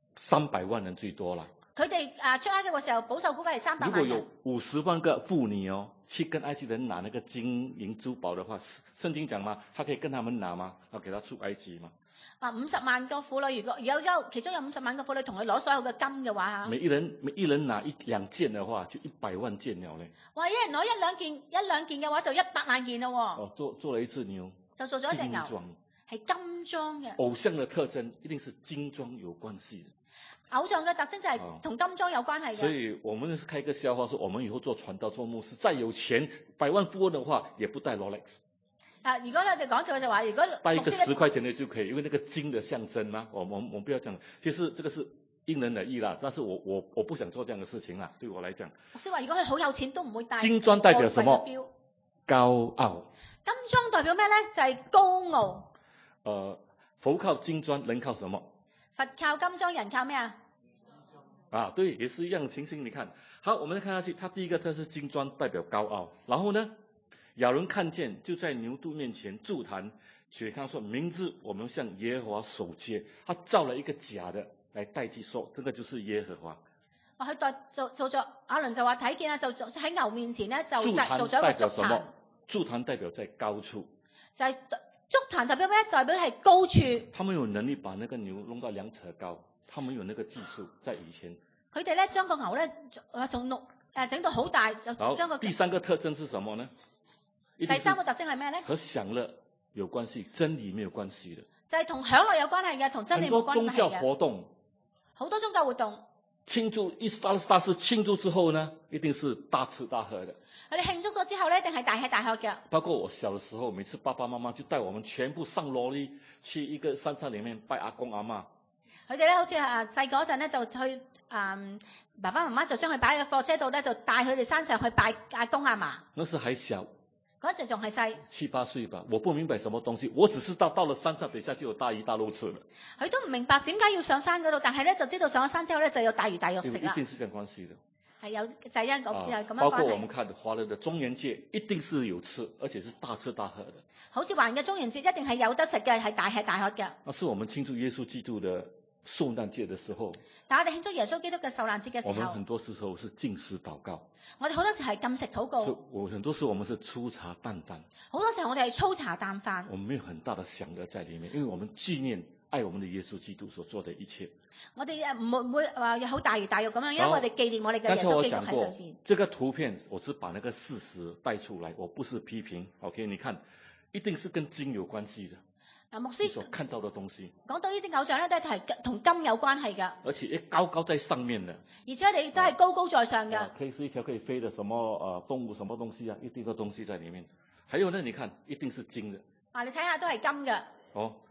S1: 300萬人最多啦。
S2: 佢哋出埃及嘅時候，保守估計係300萬人。
S1: 如果有50萬個婦女哦，去跟埃及人拿那個金銀珠寶的話，聖經講嘛，他可以跟他們拿嗎？要給他出埃及嘛
S2: ？50萬個婦女，如果其中有50萬個婦女同佢攞所有嘅金嘅話，
S1: 每一人拿1-2件嘅話，就100萬件了咧。
S2: 哇！一人攞一兩件嘅話，就100萬件咯喎。
S1: 哦，做了一隻牛，
S2: 就做咗一隻牛，係金裝嘅。
S1: 偶像嘅特徵一定是金裝有關係嘅。
S2: 偶像嘅特徵就係同金裝有關係嘅。
S1: 所以我們是開一個笑話，說我們以後做傳道做牧師，再有錢百萬富翁的話，也不戴 Rolex。
S2: 如果你哋講笑就話，如果
S1: 帶一個10塊錢的就可以，因為那個金的象徵嘛。我們不要講，其實這個是因人而異啦。但是我不想做這樣的事情啦，對我來講。
S2: 牧師話：如果佢好有錢，都唔會戴。
S1: 金裝代表什麼？高傲。
S2: 金裝代表咩咧？就係高傲。
S1: 佛靠金裝，人靠什麼？
S2: 佛靠金裝，人靠咩啊？
S1: 對，也是一樣的情形。你看，好，我們再看下去。他第一個，他是金裝，代表高傲。然後呢？亞倫看見，就在牛犢面前築壇，且看說：明日我們向耶和華守節。他造了一個假的來代替說，這個就是耶和華。
S2: 佢做咗亞倫就話睇見啦，就喺牛面前咧就做咗一個
S1: 代表什麼？築壇代表在高處。就係
S2: 築壇代表咩？代表係高處。
S1: 他們有能力把那個牛弄到2尺高，他們有那個技術，在以前。
S2: 佢哋咧將個牛咧整到好大，就將個。
S1: 第三個特徵是什麼呢？
S2: 第三個特徵係咩咧？
S1: 和享樂有關係，真理沒有關係的。
S2: 就係同享樂有關係嘅，同真理冇關係嘅。
S1: 很多宗教活動，
S2: 好多宗教活動。
S1: 慶祝一大事慶祝之後呢，一定是大吃大喝的。
S2: 佢哋慶祝咗之後咧，一定係大吃大喝嘅。
S1: 包括我小的時候，每次爸爸媽媽就帶我們全部上羅哩，去一個山上裡面拜阿公阿媽。
S2: 佢哋咧好似細個嗰陣咧，就去爸爸媽媽就將佢擺喺貨車度咧，就帶佢哋山上去拜阿公阿嫲。
S1: 那時還小。
S2: 嗰陣仲係細
S1: 7、8歲吧，我不明白什麼東西，我只知道到了山上，等下就有大魚大肉吃了。
S2: 佢都唔明白點解要上山嗰度，但係咧就知道上咗山之後咧就有大魚大肉食啦。
S1: 一定是這樣關係的。
S2: 係有就係咁樣關係。
S1: 包括我們看華人的中元節，一定是有吃，而且是大吃大喝的。
S2: 好似華人嘅中元節一定係有得食嘅，係大吃大喝嘅。
S1: 那是我們慶祝耶穌基督的受難節的時候。
S2: 但我哋慶祝耶穌基督嘅受難節嘅時候，
S1: 我們很多時候是禁食禱告。
S2: 我哋好多時係禁食禱告。
S1: 很多時候我們是粗茶淡飯。
S2: 好多時候我哋係粗茶淡飯。
S1: 我們沒有很大的享樂在裡面，因為我們紀念愛我們的耶穌基督所做的一切。
S2: 我哋唔會話有好大魚大肉咁樣，因為我哋紀念我哋嘅耶穌基督喺裏邊。
S1: 這個圖片我是把那個事實帶出來，我不是批評。OK， 你看，一定是跟金有關係的。
S2: 牧師
S1: 所看到的東西，
S2: 講到呢啲偶像咧，都係同金有關係㗎。
S1: 而且高高在上面的。
S2: 而且你都係高高在上㗎。
S1: 可以是一條可以飛的什麼動物，什麼東西啊？一定個東西在裡面。還有呢，你看，一定是金的。
S2: 你睇下都係金嘅。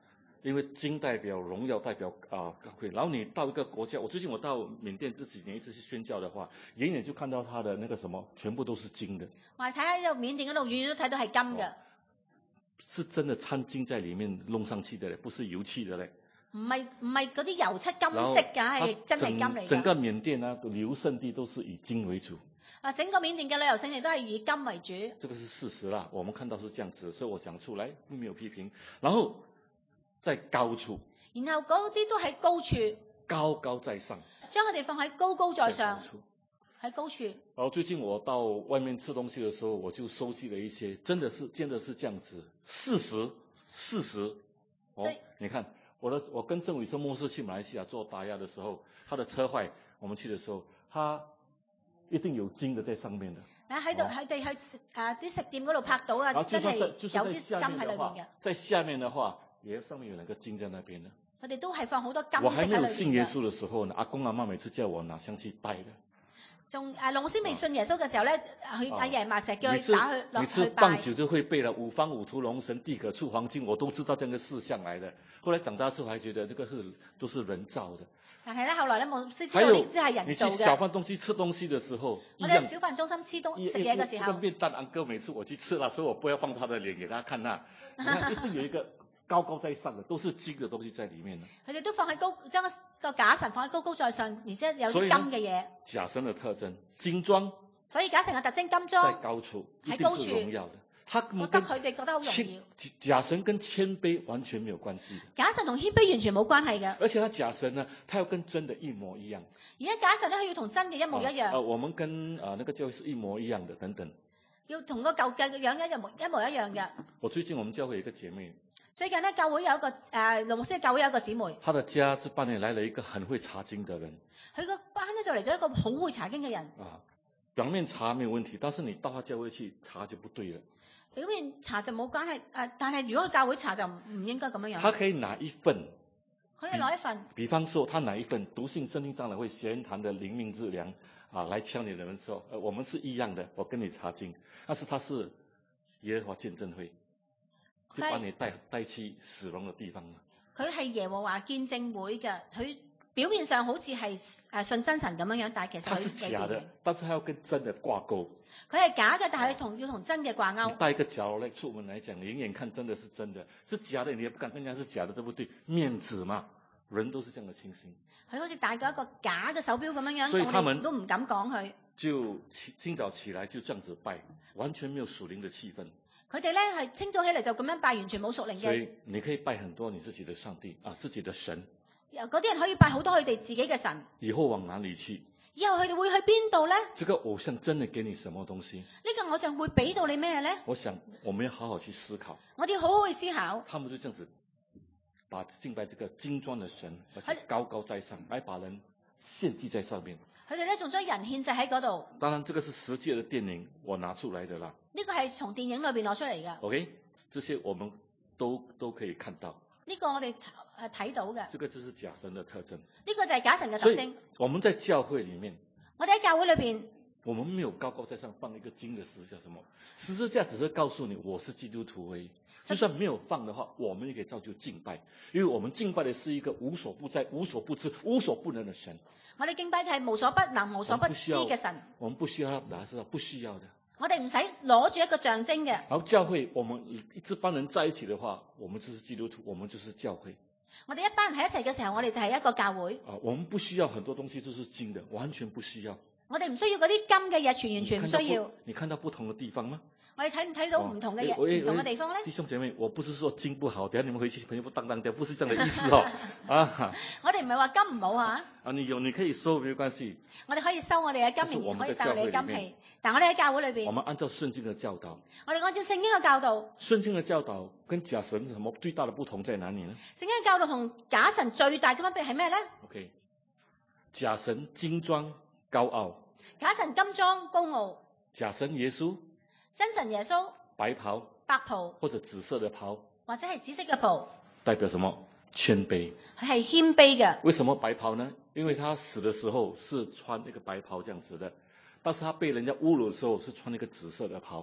S1: 因为金代表荣耀，代表高贵。然后你到一个国家，最近我到缅甸这几年一直去宣教的话，远远就看到它的那个什么，全部都是金的。
S2: 我睇喺呢度緬甸嗰度，遠遠都睇到係金嘅。
S1: 是真的掺金在里面弄上去的嘞，不是油漆的嘞。
S2: 唔係嗰啲油漆金色㗎，係真係金嚟㗎。
S1: 整個緬甸呢，旅遊勝地都是以金為主。
S2: 整個緬甸嘅旅遊勝地都係以金為主。這
S1: 個是事實啦，我們看到是這樣子，所以我講出來沒有批評。然後在高處。然後
S2: 嗰啲都喺高處。
S1: 高高在上。
S2: 將佢哋放喺高高在上。喺高處。
S1: 然後最近我到外面吃東西的時候，我就收集了一些，真的是這樣子，事實。你看。我跟鄭偉生牧師去馬來西亞做打壓的時候，他的車壞，我們去的時候，他一定有金的在上面的。
S2: 喺度佢哋去啲食店嗰度拍到啊，真係有啲金喺裏面嘅。
S1: 在下面的話，也上面有兩個金在那邊的。
S2: 佢哋都係放好多金色喺裏面嘅。
S1: 我還沒有信耶穌的時候呢，阿公阿媽每次叫我拿香去拜的。
S2: 龍牧師未信耶穌嘅時候咧，佢阿爺嫲成日叫佢打去落去拜。
S1: 每次棒酒就會背了五方五圖龍神地可觸黃金，我都知道這個事項來的。後來長大之後，還覺得這個都是人造的。
S2: 但係咧，後來咧，牧師知道呢啲係人造嘅。
S1: 你去小販東西吃東西的時候，
S2: 我哋喺小販中心食嘢嘅時候，
S1: 這個麵蛋安哥每次我去吃啦，所以我不要放他的臉給大家看啦。你看一定有一個高高在上的，都是金的東西在裡面的。
S2: 佢哋都放喺將個假神放喺高高在上，而且有啲金嘅嘢。
S1: 假神的特徵，金裝。
S2: 所以假神嘅特徵金裝。
S1: 在高處，一定是榮耀的。
S2: 我覺得佢哋覺得好榮耀。
S1: 假神跟謙卑完全沒有關係的。
S2: 假神同謙卑完全冇關係嘅。
S1: 而且他假神呢，他要跟真的一模一樣。
S2: 而家假神咧，佢要同真嘅一模一樣。
S1: 我們跟那個教會是一模一樣的，等等。
S2: 要同個舊嘅樣一模一樣嘅。
S1: 最近我們教會有一個姐妹。
S2: 最近呢，教會有一個龍牧師嘅教會有一個姊妹。
S1: 她的家這半年來了一個很會查經的人。
S2: 佢個班呢就嚟咗一個好會查經嘅人。
S1: 表面查沒有問題，但是你到他教會去查就不對了。
S2: 表面查就冇關係，但係如果教會查就唔應該咁樣樣。
S1: 他可以拿一份。
S2: 可以攞一份。
S1: 比方說，他拿一份讀信聖經長老會賢談的靈命治療來敲你的人說，我們是一樣的，我跟你查經。但是他是耶和華見證會，就把你帶去死亡的地方。
S2: 佢係耶和華見證會嘅，佢表面上好似係信真神咁樣樣，但係其實
S1: 他是假的，但是他要跟真的掛鈎。
S2: 佢係假嘅，但係要同真嘅掛鈎。
S1: 你帶一個假來出門來講，你遠遠看真的是真的，是假的你也不敢跟人家是假的，對不對？面子嘛，人都是這樣的情形。
S2: 佢好似戴咗一個假嘅手錶咁樣樣，
S1: 所以他們
S2: 都唔敢講佢。
S1: 就清早起來就這樣子拜，完全沒有屬靈的氣氛。
S2: 佢哋咧係清早起嚟就咁樣拜，完全冇屬靈嘅。
S1: 所以你可以拜很多你自己的上帝自己的神。
S2: 嗰啲人可以拜好多佢哋自己嘅神。
S1: 以後往哪裡去？
S2: 以後佢哋會去邊度咧？
S1: 這個偶像真的給你什麼東西？
S2: 呢個偶像會俾到你咩咧？
S1: 我想我們要好好去思考。
S2: 我哋要好好去思考。
S1: 他們就這樣子把敬拜這個金裝的神，而且高高在上，來把人獻祭在上面。
S2: 佢哋咧仲將人獻祭喺嗰度。
S1: 當然，這個是實際的電影，我拿出來的啦。
S2: 呢個係從電影裏邊攞出嚟嘅。
S1: OK，這些我們都可以看到。
S2: 呢個我哋睇到嘅。
S1: 這個就是假神的特徵。
S2: 呢個就係假神嘅特徵。
S1: 所以我們在教會裡面，
S2: 我哋喺教會裏邊，
S1: 我們沒有高高在上放一個金的十字架，什麼？十字架只是告訴你我是基督徒而已。就算沒有放的話，我們也可以照舊敬拜，因為我們敬拜的是一個無所不在、無所不知、無所不能的神。
S2: 我哋敬拜係無所不能、無所不知嘅神。
S1: 我們不需要拿着，不需要的。
S2: 我哋唔使攞住一個象徵嘅。
S1: 然後教會，我們這班人在一起的話，我們就是基督徒，我們就是教會。
S2: 我哋一班人喺一齊嘅時候，我哋就係一個教會。
S1: 我們不需要很多東西都是金的，完全不需要。
S2: 我哋唔需要嗰啲金嘅嘢，完全唔需要。
S1: 你看到不同的地方嗎？
S2: 我哋睇唔睇到唔同嘅嘢，唔同嘅地方咧？
S1: 弟兄姐妹，我不是說金不好，等下你們回去朋友不當掉，不是這樣的意思
S2: 我哋唔係話金唔好嚇。
S1: 你可以收沒有關係。
S2: 我哋可以收我哋嘅金，仍然可以帶我哋嘅金器。但我哋喺教會裏邊，
S1: 我們按照聖經的教導。
S2: 我哋按照聖經嘅教導。
S1: 聖經的教導跟假神什麼最大的不同在哪裡呢？
S2: 聖經嘅教導同假神最大嘅分別係咩咧
S1: ？OK， 假神金裝高傲。
S2: 假神金裝高傲。
S1: 假神耶穌。
S2: 真神耶穌。
S1: 白袍。
S2: 白袍。
S1: 或者紫色的袍。
S2: 或者係紫色嘅袍。
S1: 代表什麼？謙卑。
S2: 佢係謙卑嘅。
S1: 為什麼白袍呢？因為他死的時候是穿一個白袍這樣子的，但是他被人家侮辱的時候是穿一個紫色的袍。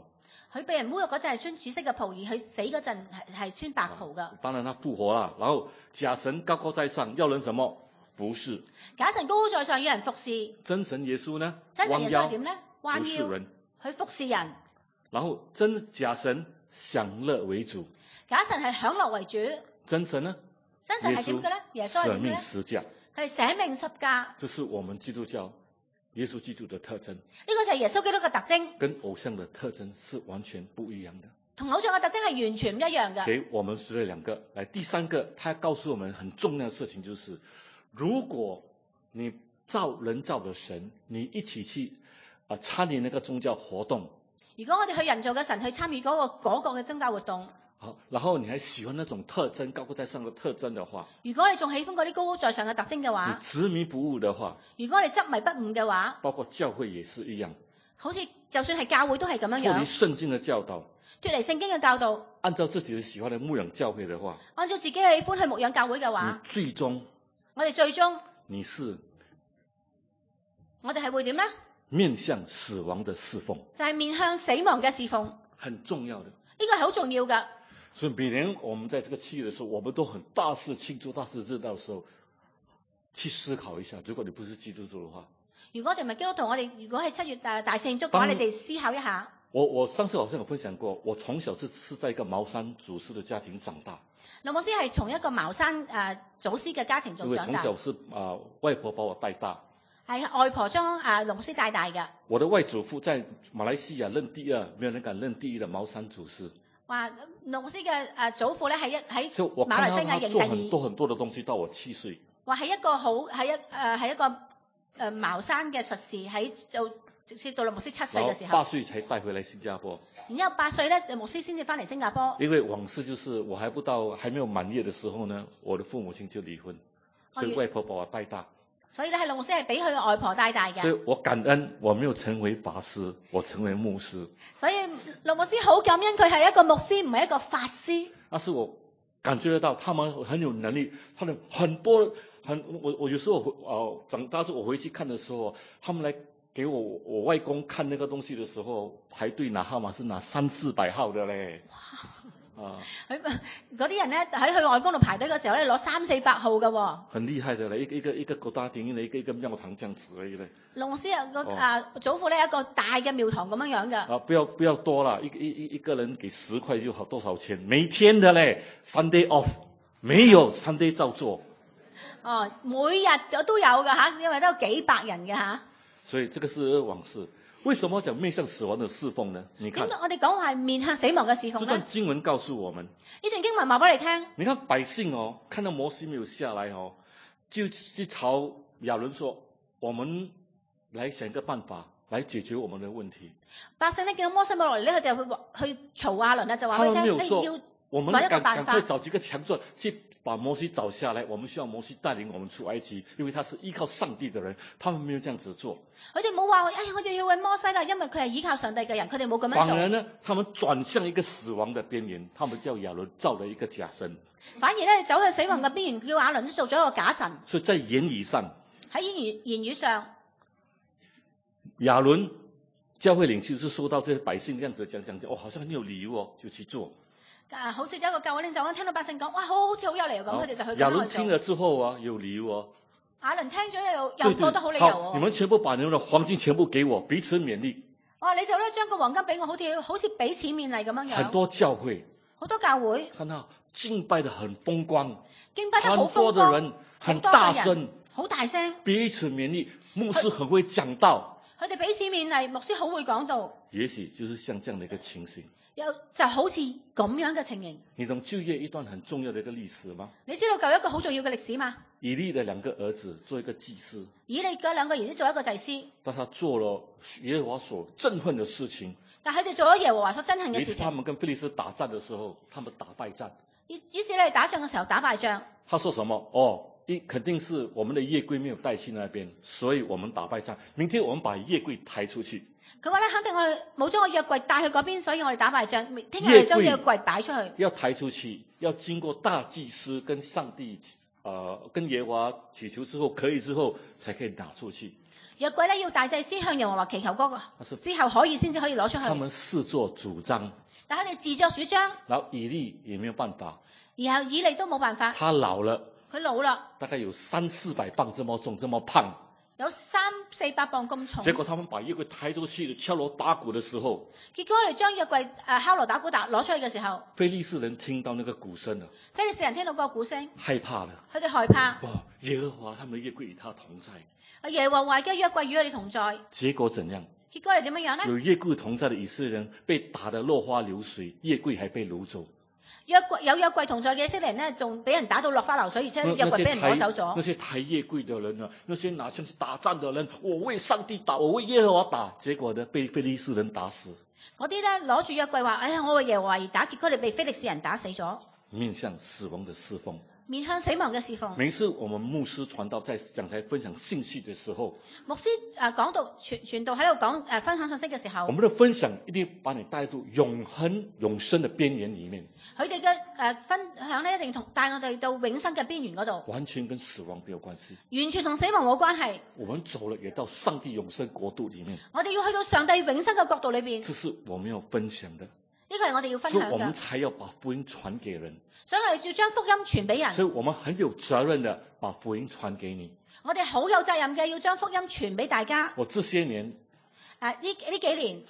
S2: 佢被人侮辱嗰陣係穿紫色嘅袍，而佢死嗰陣係穿白袍㗎。
S1: 當然他復活了，然後假神高高在上，要人什麼？服侍。
S2: 假神高高在上，要人服侍。
S1: 真神耶穌呢？
S2: 真神耶穌係點
S1: 彎
S2: 呢？
S1: 腰服
S2: 彎腰
S1: 侍人。
S2: 去服侍人。
S1: 然後假神享樂為主。
S2: 假神係享樂為主。
S1: 真神呢？
S2: 真神係點嘅呢？耶穌係
S1: 捨
S2: 點嘅呢？
S1: 命十架。
S2: 係捨命十架。
S1: 這是我們基督教耶穌基督的特徵。
S2: 呢個就係耶穌基督嘅特徵。
S1: 跟偶像的特徵是完全不一樣的。
S2: 同偶像嘅特徵係完全唔一樣嘅。
S1: 給我們說了兩個，來第三個，他告訴我們很重要的事情，就是如果你人造的神，你一起去參與那個宗教活動。
S2: 如果我哋去人造嘅神去參與嗰個嘅宗教活動，
S1: 好，然後你還喜歡那種特徵高高在上的特徵的話，
S2: 如果你仲喜歡嗰啲高高在上嘅特徵嘅話，
S1: 你執迷不悟的話，
S2: 如果你執迷不悟嘅話，
S1: 包括教會也是一樣，
S2: 好似就算係教會都係咁樣樣，
S1: 脫離聖經的教導，
S2: 脫離聖經嘅教導，
S1: 按照自己的喜歡嚟牧養教會的話，
S2: 按照自己喜歡去牧養教會嘅話，
S1: 你最終
S2: 我哋最終我哋係會點呢？
S1: 面向死亡的侍奉，
S2: 就係面向死亡嘅侍奉，
S1: 很重要的。
S2: 呢個係好重要㗎。
S1: 所以每年我們在這個7月的時候，我們都很大肆慶祝大肆熱鬧的時候，去思考一下，如果你不是基督徒的話，
S2: 如果我哋唔係基督徒，我哋如果係7月大慶祝嘅話，你哋思考一下。
S1: 我上次好像有分享過，我從小是在一個茅山祖師的家庭長大。
S2: 林牧師係從一個茅山祖師嘅家庭中長大。
S1: 因為從小是外婆把我帶大。係
S2: 外婆將林牧師帶大嘅。
S1: 我的外祖父在馬來西亞認第二，沒有人敢認第一的茅山祖師。話
S2: 林牧師嘅祖父咧喺馬來西亞認第二。
S1: 我看到他做很多的東西，到我7歲。
S2: 話係一個茅山嘅術士喺做，直至到林牧師7歲嘅時候。
S1: 8歲才帶回來新加坡。
S2: 然之後8歲咧，林牧師先至翻嚟新加坡。
S1: 因為往事就是我還沒有滿月的時候呢，我的父母親就離婚，所以外婆把我帶大。所以咧，係林牧師係俾佢外婆帶大嘅。所以我感恩我沒有成為法師，我成為牧師。所以林牧師好感恩佢係一個牧師，唔係一個法師。但是我感覺得到他們很有能力，他們我有時候長大之後我回去看的時候，他們來給我外公看那個東西的時候，排隊拿號碼是拿300-400號的咧。嗰啲人咧喺佢外公度排隊嘅時候咧攞300-400號嘅喎。很厲害的咧，一個狗大亭，一個廟堂這樣子而已咧。龍牧師祖父咧一個大嘅廟堂咁樣樣嘅。不要多啦，一個人給10塊就好，多少錢？每天的咧 Sunday off， 沒有 Sunday 照做。每日都有嘅嚇，因為都有幾百人嘅嚇。所以這個是往事。為什麼講面向死亡的侍奉呢？你看，我哋講話係面向死亡嘅侍奉呢？這段經文告訴我們，呢段經文話俾你聽。你看百姓看到摩西沒有下來就朝亞倫說：我們來想一個辦法來解決我們的問題。百姓呢見到摩西冇落嚟咧，佢就去嘈亞倫啦，就話俾你聽，你要揾一個辦法。趕快找幾個強壯去把摩西找下來，我們需要摩西帶領我們出埃及，因為他是依靠上帝的人，他們沒有這樣子做。佢哋冇話，我哋要揾摩西啦，因為佢係依靠上帝嘅人，佢哋冇咁樣做。反而呢，他們轉向一個死亡的邊緣，他們叫亞倫造了一個假神。反而咧走去死亡嘅邊緣，叫亞倫做咗一個假神。所以在言語上，喺言語上，亞倫教會領袖是收到這些百姓這樣子講，好像很有理由就去做。好似有一個教會領袖聽到百姓講，哇，好似好有理由咁，佢哋就去咁樣做。亞倫聽了之後有理由亞倫聽咗又覺得好理由喎。你們全部把你們的黃金全部給我，彼此勉勵。你就咧將個黃金俾我，好似彼此勉勵咁樣樣。很多教會，好多教會，看到敬拜得很風光，敬拜得好風光，很多的人，很大聲，好大聲，彼此勉勵。牧師很會講道，佢哋彼此勉勵，牧師好會講道。也許就是像這樣的一個情形。就好似咁樣嘅情形。你懂舊約一段很重要的一個歷史嗎？你知道舊約一個好重要嘅歷史嗎？以利的2個兒子做一個祭司。以利嘅2個兒子做一個祭司。但他做了耶和華所憎恨的事情。但佢哋做咗耶和華所憎恨嘅事情。於是他們跟非利士打仗的時候，他們打敗仗。於是你哋打仗嘅時候打敗仗。他說什麼？肯定是我們的夜櫃沒有帶去那邊，所以我們打敗仗。明天我們把夜櫃抬出去。佢話咧，肯定我哋冇將個約櫃帶去嗰邊，所以我哋打敗仗。聽日我哋將約櫃擺出去。要抬出去，要經過大祭司跟上帝跟耶和華祈求之後，可以之後才可以拿出去。
S2: 約櫃咧要大祭司向耶和華祈求嗰個之後先至可以攞出去。
S1: 他們自作主張，
S2: 但係佢哋自作主張，
S1: 然後以利也沒有辦法，
S2: 然後以利都冇辦法。
S1: 他老了，
S2: 佢老啦，
S1: 大概有300-400磅這麼重，這麼胖。
S2: 有300-400磅咁重。
S1: 結果他們把約櫃抬出去敲鑼打鼓的時候，
S2: 結果我哋將約櫃敲鑼打鼓攞出去嘅時候，
S1: 非利士人聽到那個鼓聲了，
S2: 非利士人聽到個鼓聲，
S1: 害怕了。
S2: 佢哋害怕。
S1: 耶和華他們的約櫃與他同在。
S2: 耶和華嘅約櫃與我哋同在。
S1: 結果怎樣？
S2: 結果係點樣呢？
S1: 有約櫃同在的以色列人被打得落花流水，約櫃還被擄走。
S2: 有約櫃同在嘅以色列人呢，仲俾人打到落花流水，而且約櫃俾人攞走咗。
S1: 那些抬約櫃的人啊，那些拿槍去打仗的人，我為上帝打，我為耶和華打，結果呢被非利士人打死。
S2: 嗰啲咧攞住約櫃話，哎呀，我為耶和華而打，結果你被非利士人打死咗。
S1: 面向死亡的侍奉。
S2: 面向死亡嘅侍奉。
S1: 每次我們牧師傳道在講台分享信息的時候，
S2: 牧師講道傳道喺度講分享信息嘅時候，
S1: 我們的分享一定把你帶到永生的邊緣裡面。
S2: 佢哋嘅分享咧，一定帶我哋到永生嘅邊緣嗰度。
S1: 完全跟死亡沒有關係。
S2: 完全同死亡冇關係。
S1: 我們走了也到上帝永生國度裡面。
S2: 我哋要去到上帝永生嘅國度裏邊。
S1: 這是我們要分享的。
S2: 呢個係我哋要分享嘅。
S1: 所以我們才要把福音傳給人。
S2: 所以我哋要將福音傳俾人。
S1: 所以我們很有責任的把福音傳給你。
S2: 我哋好有責任嘅，要將福音傳俾大家。
S1: 我這些年
S2: 呢幾年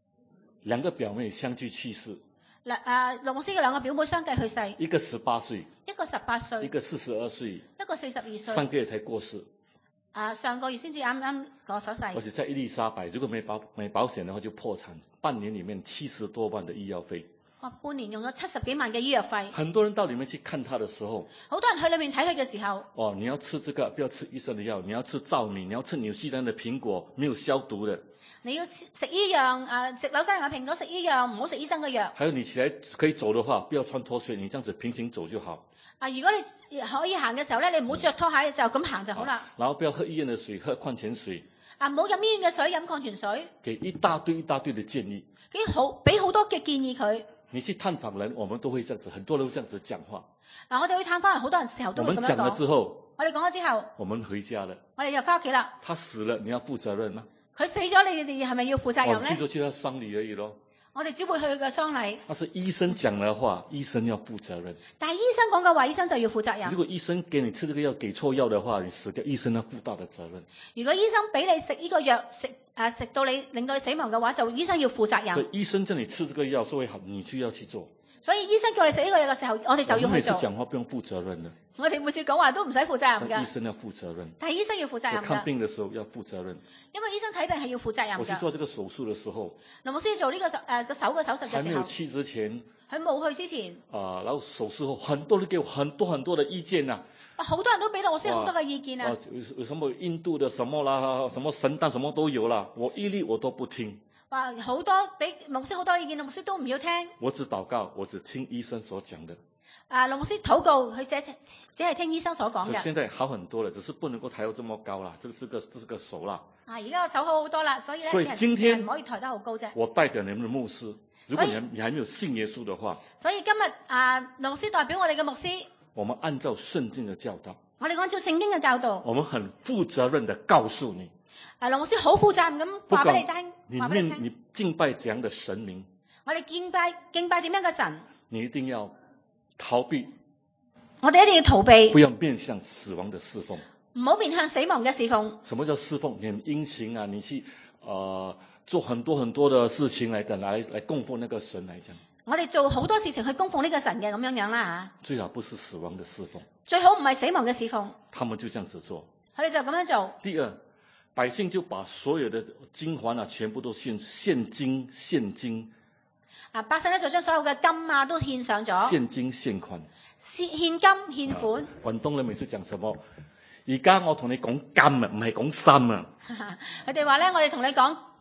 S1: ，2個表妹相繼去世。
S2: 羅牧師嘅2個表妹相繼去世。
S1: 一個18歲，
S2: 一個18歲，
S1: 一個42歲，
S2: 一個42歲。
S1: 3個月才過世。
S2: 上個月先至啱攞手勢。
S1: 而且在伊麗莎白，如果沒保險的話就破產，半年裡面70多萬的醫藥費。
S2: 半年用咗70幾萬嘅醫藥費。
S1: 很多人到裡面去看他的時候，
S2: 好多人去裏面睇佢嘅時候，
S1: 你要吃這個，不要吃醫生的藥；你要吃糙米，你要吃紐西蘭的蘋果，沒有消毒的。你要
S2: 食依樣，食紐西蘭嘅蘋果，食依樣，唔好食醫生嘅藥。
S1: 還有你起來可以走的話，不要穿拖鞋，你這樣子平行走就好。
S2: 如果你可以行嘅時候咧，你唔好着拖鞋，就咁行就好啦。
S1: 然後不要喝醫院的水，喝礦泉水。
S2: 唔好飲醫院嘅水，飲礦泉水。
S1: 給一大堆的建議。
S2: 俾好多嘅建議佢。
S1: 你去探訪人，我們都會這樣子，很多人都這樣子講話。
S2: 我哋去探訪人，好多人時候都會咁樣講。
S1: 我們講了之後，
S2: 我哋講咗之後，
S1: 我們回家了。
S2: 我哋就翻屋企啦。
S1: 他死了，你要負責任嗎？
S2: 佢死咗，你哋係咪要負責任咧？
S1: 最多去他喪禮而已咯。
S2: 我哋只會去佢嘅喪禮。
S1: 但是醫生講的話，醫生要負責任。
S2: 但係醫生講嘅話，醫生就要負責任。
S1: 如果醫生給你吃這個藥，給錯藥的話，你死掉，醫生要負大的責任。
S2: 如果醫生俾你食呢個藥，食到你令到你死亡嘅話，就醫生要負責任。
S1: 所以醫生叫你吃這個藥，所以好，你就要去做。
S2: 所以醫生叫你食呢個藥嘅時候，我哋就要去做。
S1: 我每次講話不用負責任的。
S2: 我哋每次講話都唔使負責任㗎。
S1: 醫生要負責任。
S2: 但係醫生要負責任㗎。
S1: 看病的時候要負責任。
S2: 因為醫生睇病係要負責任㗎。
S1: 我去做這個手術的時候，
S2: 羅牧師做呢個手嘅手術嘅時候，
S1: 還沒有去之前，
S2: 佢冇去之前，
S1: 然後手術後，很多人給我很多的意見啊。
S2: 好多人都俾羅牧師好多嘅意見啊。
S1: 有什麼印度的什麼啦，什麼神誕什麼都有啦，我一律我都不聽。
S2: 話好多俾牧師好多意見，牧師都唔要聽。
S1: 我只禱告，我只聽醫生所講的。
S2: 羅牧師禱告，佢只係聽醫生所講嘅。
S1: 現在好很多了，只是不能夠抬到這麼高啦，這個手啦。
S2: 而家個手好多啦，所以
S1: 今天
S2: 唔可以抬得好高啫。
S1: 我代表你們的牧師，如果你還沒有信耶穌的話，
S2: 所以今日羅牧師代表我哋嘅牧師，
S1: 我們按照聖經的教導，
S2: 我哋按照聖經嘅教導，
S1: 我們很負責任地告訴你。
S2: 羅牧師好負責任咁話俾你聽，
S1: 你敬拜怎樣的神明，
S2: 我哋敬拜點樣嘅神，
S1: 你一定要逃避，
S2: 我哋一定要逃避，
S1: 不要面向死亡的侍奉，
S2: 唔好面向死亡嘅侍奉。
S1: 什麼叫侍奉？你很殷勤啊，你去做很多的事情來供奉那個神來講。
S2: 我哋做好多事情去供奉呢個神嘅咁樣啦嚇。
S1: 最好不是死亡的侍奉，
S2: 最好唔係死亡嘅侍奉。
S1: 他們就這樣子做，
S2: 佢哋就咁樣做。
S1: 第二，百姓就把所有的金環全部都獻金。
S2: 百姓咧就將所有嘅金都獻上咗。獻
S1: 金獻款。
S2: 獻金獻款。
S1: 廣東人每次講什麼？而家我同你講金啊，唔係講心啊。
S2: 佢哋話咧，我哋同你講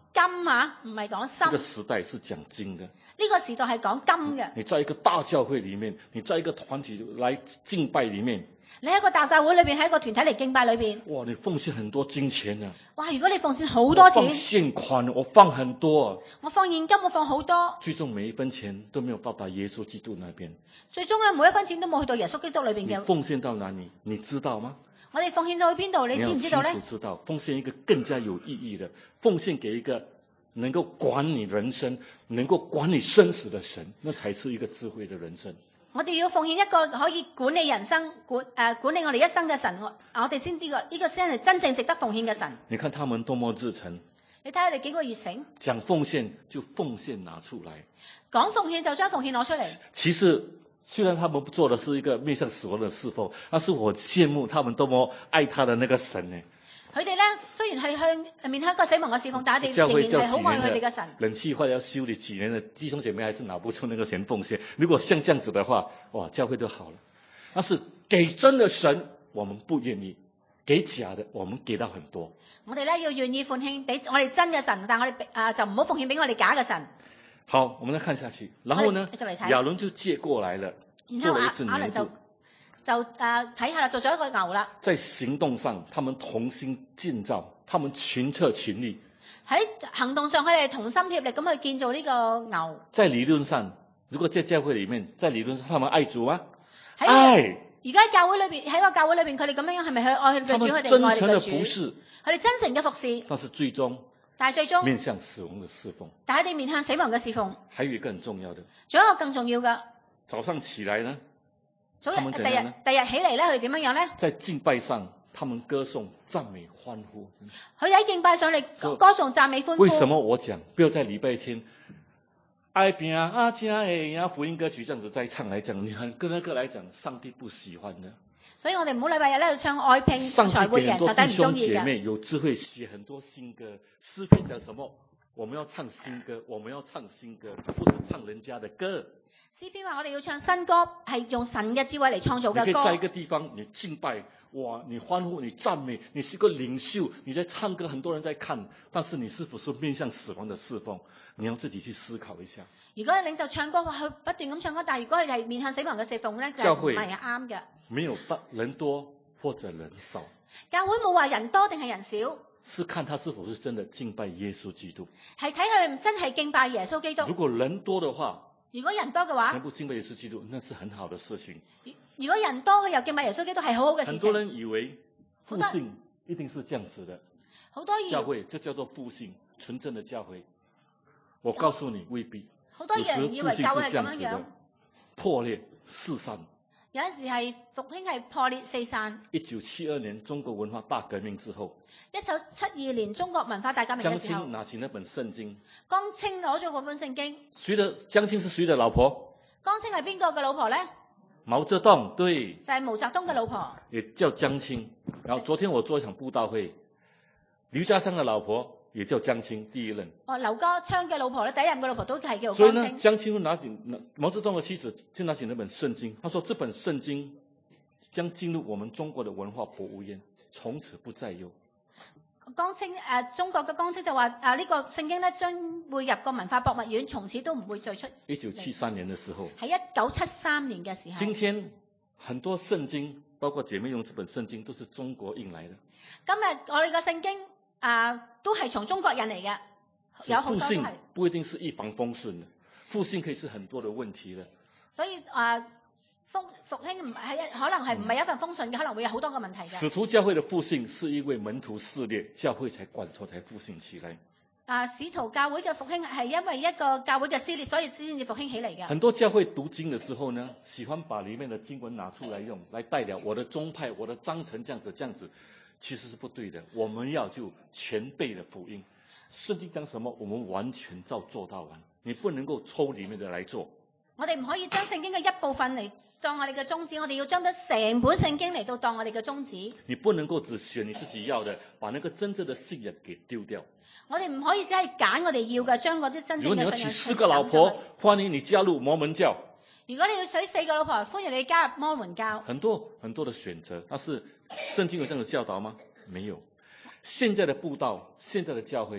S2: 金啊，唔係講心。
S1: 這個時代是講金的。
S2: 呢個時代係講金嘅。
S1: 你在一個大教會裡面，你在一個團體來敬拜裡面，
S2: 你喺一個大教會裏邊，喺一個團體嚟敬拜裏邊。
S1: 哇！你奉獻很多金錢啊！
S2: 哇！如果你奉獻好多錢，
S1: 我放現款，我放很多，
S2: 我放現金，我放好多，
S1: 最終每一分錢都沒有到達耶穌基督那邊。
S2: 最終咧，每一分錢都冇去到耶穌基督裏邊嘅。
S1: 你奉獻到哪裡？你知道嗎？
S2: 我哋奉獻到去邊度？你知唔知道咧？
S1: 你要清楚知道，奉獻一個更加有意義的，奉獻給一個能夠管你人生、能夠管你生死的神，那才是一個智慧的人生。
S2: 我哋要奉獻一個可以管理人生、管理我哋一生嘅神，我哋先呢個先係真正值得奉獻嘅神。
S1: 你看他們多麼熱誠，
S2: 你睇下佢哋幾個熱誠，
S1: 講奉獻就奉獻拿出來，
S2: 講奉獻就將奉獻攞出嚟。
S1: 其實雖然他們做的是一個面向死亡的侍奉，但是我羨慕他們多麼愛他的那個神呢。
S2: 佢哋咧雖然係面向一個死亡嘅侍奉，但係佢哋仍然係好愛佢哋嘅神。
S1: 冷氣壞要修理幾年的弟兄姐妹還是拿不出那個錢奉獻。如果像這樣子的話，哇，教會都好了。但是給真的神，我們不願意；給假的，我們給到很多。
S2: 我哋咧要願意奉獻俾我哋真嘅神，但係我哋就唔好奉獻俾我哋假嘅神。
S1: 好，我們再看下去。然後呢，亞倫就借過來了，做了一隻牛犢。
S2: 就睇下啦，做咗一個牛啦。
S1: 在行動上，他們同心建造，他們群策群力。
S2: 喺行動上，佢哋同心協力咁去建造呢個牛。
S1: 在理論上，如果在教會裏面，在理論上，他們愛主嗎？
S2: 愛。而家喺教會裏邊，喺個教會裏邊，佢哋咁樣係咪去愛佢哋嘅主？佢哋愛佢哋嘅主。
S1: 他們真誠的服侍。
S2: 佢哋真誠嘅服侍。但係最終
S1: 面向死亡嘅侍奉。
S2: 但係佢哋面向死亡嘅侍奉。
S1: 還有一個很重要的。
S2: 仲有一個更重要嘅。
S1: 早上起來呢？
S2: 第日起嚟咧，佢哋點樣樣咧？
S1: 在敬拜上，他們歌頌、讚美、歡呼。
S2: 佢喺敬拜上嚟歌頌、讚美、歡呼。
S1: 為什麼我講不要在禮拜天愛拼啊家呀福音歌曲這樣子再唱來講？你看跟那個來講，上帝不喜歡的。
S2: 所以我哋唔好禮拜日咧唱愛拼才會人，上帝唔中意嘅。
S1: 姐妹有智慧寫很多新歌，詩篇講什麼？我們要唱新歌，我們要唱新歌，不是唱人家的歌。詩
S2: 篇話我哋要唱新歌，係用神嘅智慧嚟創造嘅歌。
S1: 你可以在一個地方，你敬拜，哇，你歡呼，你讚美，你是個領袖，你在唱歌，很多人在看，但是你是否是面向死亡的侍奉？你要自己去思考一下。
S2: 如果領袖唱歌，話佢不斷咁唱歌，但係如果佢係面向死亡嘅侍奉咧，就唔係啱嘅。
S1: 沒有人多或者人少。
S2: 教會冇話人多定係人少。
S1: 是看他是否是真的敬拜耶穌基督。
S2: 係睇佢真係敬拜耶穌基督。
S1: 如果人多的話。
S2: 如果人多嘅話，
S1: 全部敬拜耶穌基督，那是很好的事情。
S2: 如果人多佢又敬拜耶穌基督，係好好嘅事情。
S1: 很多人以為復興一定是這樣子的，
S2: 好多
S1: 教會這叫做復興，純正的教會。我告訴你未必。
S2: 好多人以為教會係咁樣
S1: 破裂四散。
S2: 有陣時係復興係破裂四散。
S1: 1972年中國文化大革命之後。
S2: 1972年中國文化大革命嘅時候。
S1: 江青拿起那本聖經。
S2: 江青攞咗嗰本聖經。
S1: 江青是誰的老婆？
S2: 江青係邊個嘅老婆咧？
S1: 毛澤東，對。
S2: 就係毛澤東嘅老婆。
S1: 也叫江青。然後昨天我做一場佈道會，劉家昌嘅老婆。也叫江青第一任。劉
S2: 家昌嘅老婆咧，第一任嘅老婆都係叫江青。
S1: 所以呢，江青拿起毛澤東嘅妻子就拿起那本聖經，他說這本聖經將進入我們中國的文化博物院，從此不再有。
S2: 江青中國嘅江青就話呢個聖經咧將會入個文化博物院，從此都唔會再出。
S1: 1973年嘅時候。
S2: 喺1973年嘅時候。
S1: 今天很多聖經，包括姐妹用這本聖經，都是中國印來的。
S2: 今日我哋嘅聖經。都係從中國引嚟嘅，有好多都係。復興
S1: 不一定是一帆風順的，復興可以是很多的問題的。
S2: 所以復興唔係可能係唔係一份風順嘅，可能會有好多個問題嘅。
S1: 使徒教會的復興是因為門徒撕裂，教會才貫徹，才復興起來。
S2: 使徒教會嘅復興係因為一個教會嘅撕裂，所以先至復興起嚟嘅。
S1: 很多教會讀經的時候呢，喜歡把裡面的經文拿出來用，來代表我的宗派、我的章程，這樣子。其實是不對的，我們要就全備的福音，聖經講什麼，我們完全照做到完。你不能夠抽裡面的來做。
S2: 我哋唔可以將聖經嘅一部分嚟當我哋嘅宗旨，我哋要將咗成本聖經嚟到當我哋嘅宗旨。
S1: 你不能夠只選你自己要的，把那個真正的信仰給丟掉。
S2: 我哋唔可以只係揀我哋要嘅，將嗰啲真正嘅信仰。
S1: 如果你要娶4個老婆，歡迎你加入摩門教。
S2: 如果你要娶4個老婆，歡迎你加入摩門教。
S1: 很多的選擇，但是聖經有這樣的教導嗎？沒有。現在的布道，現在的教會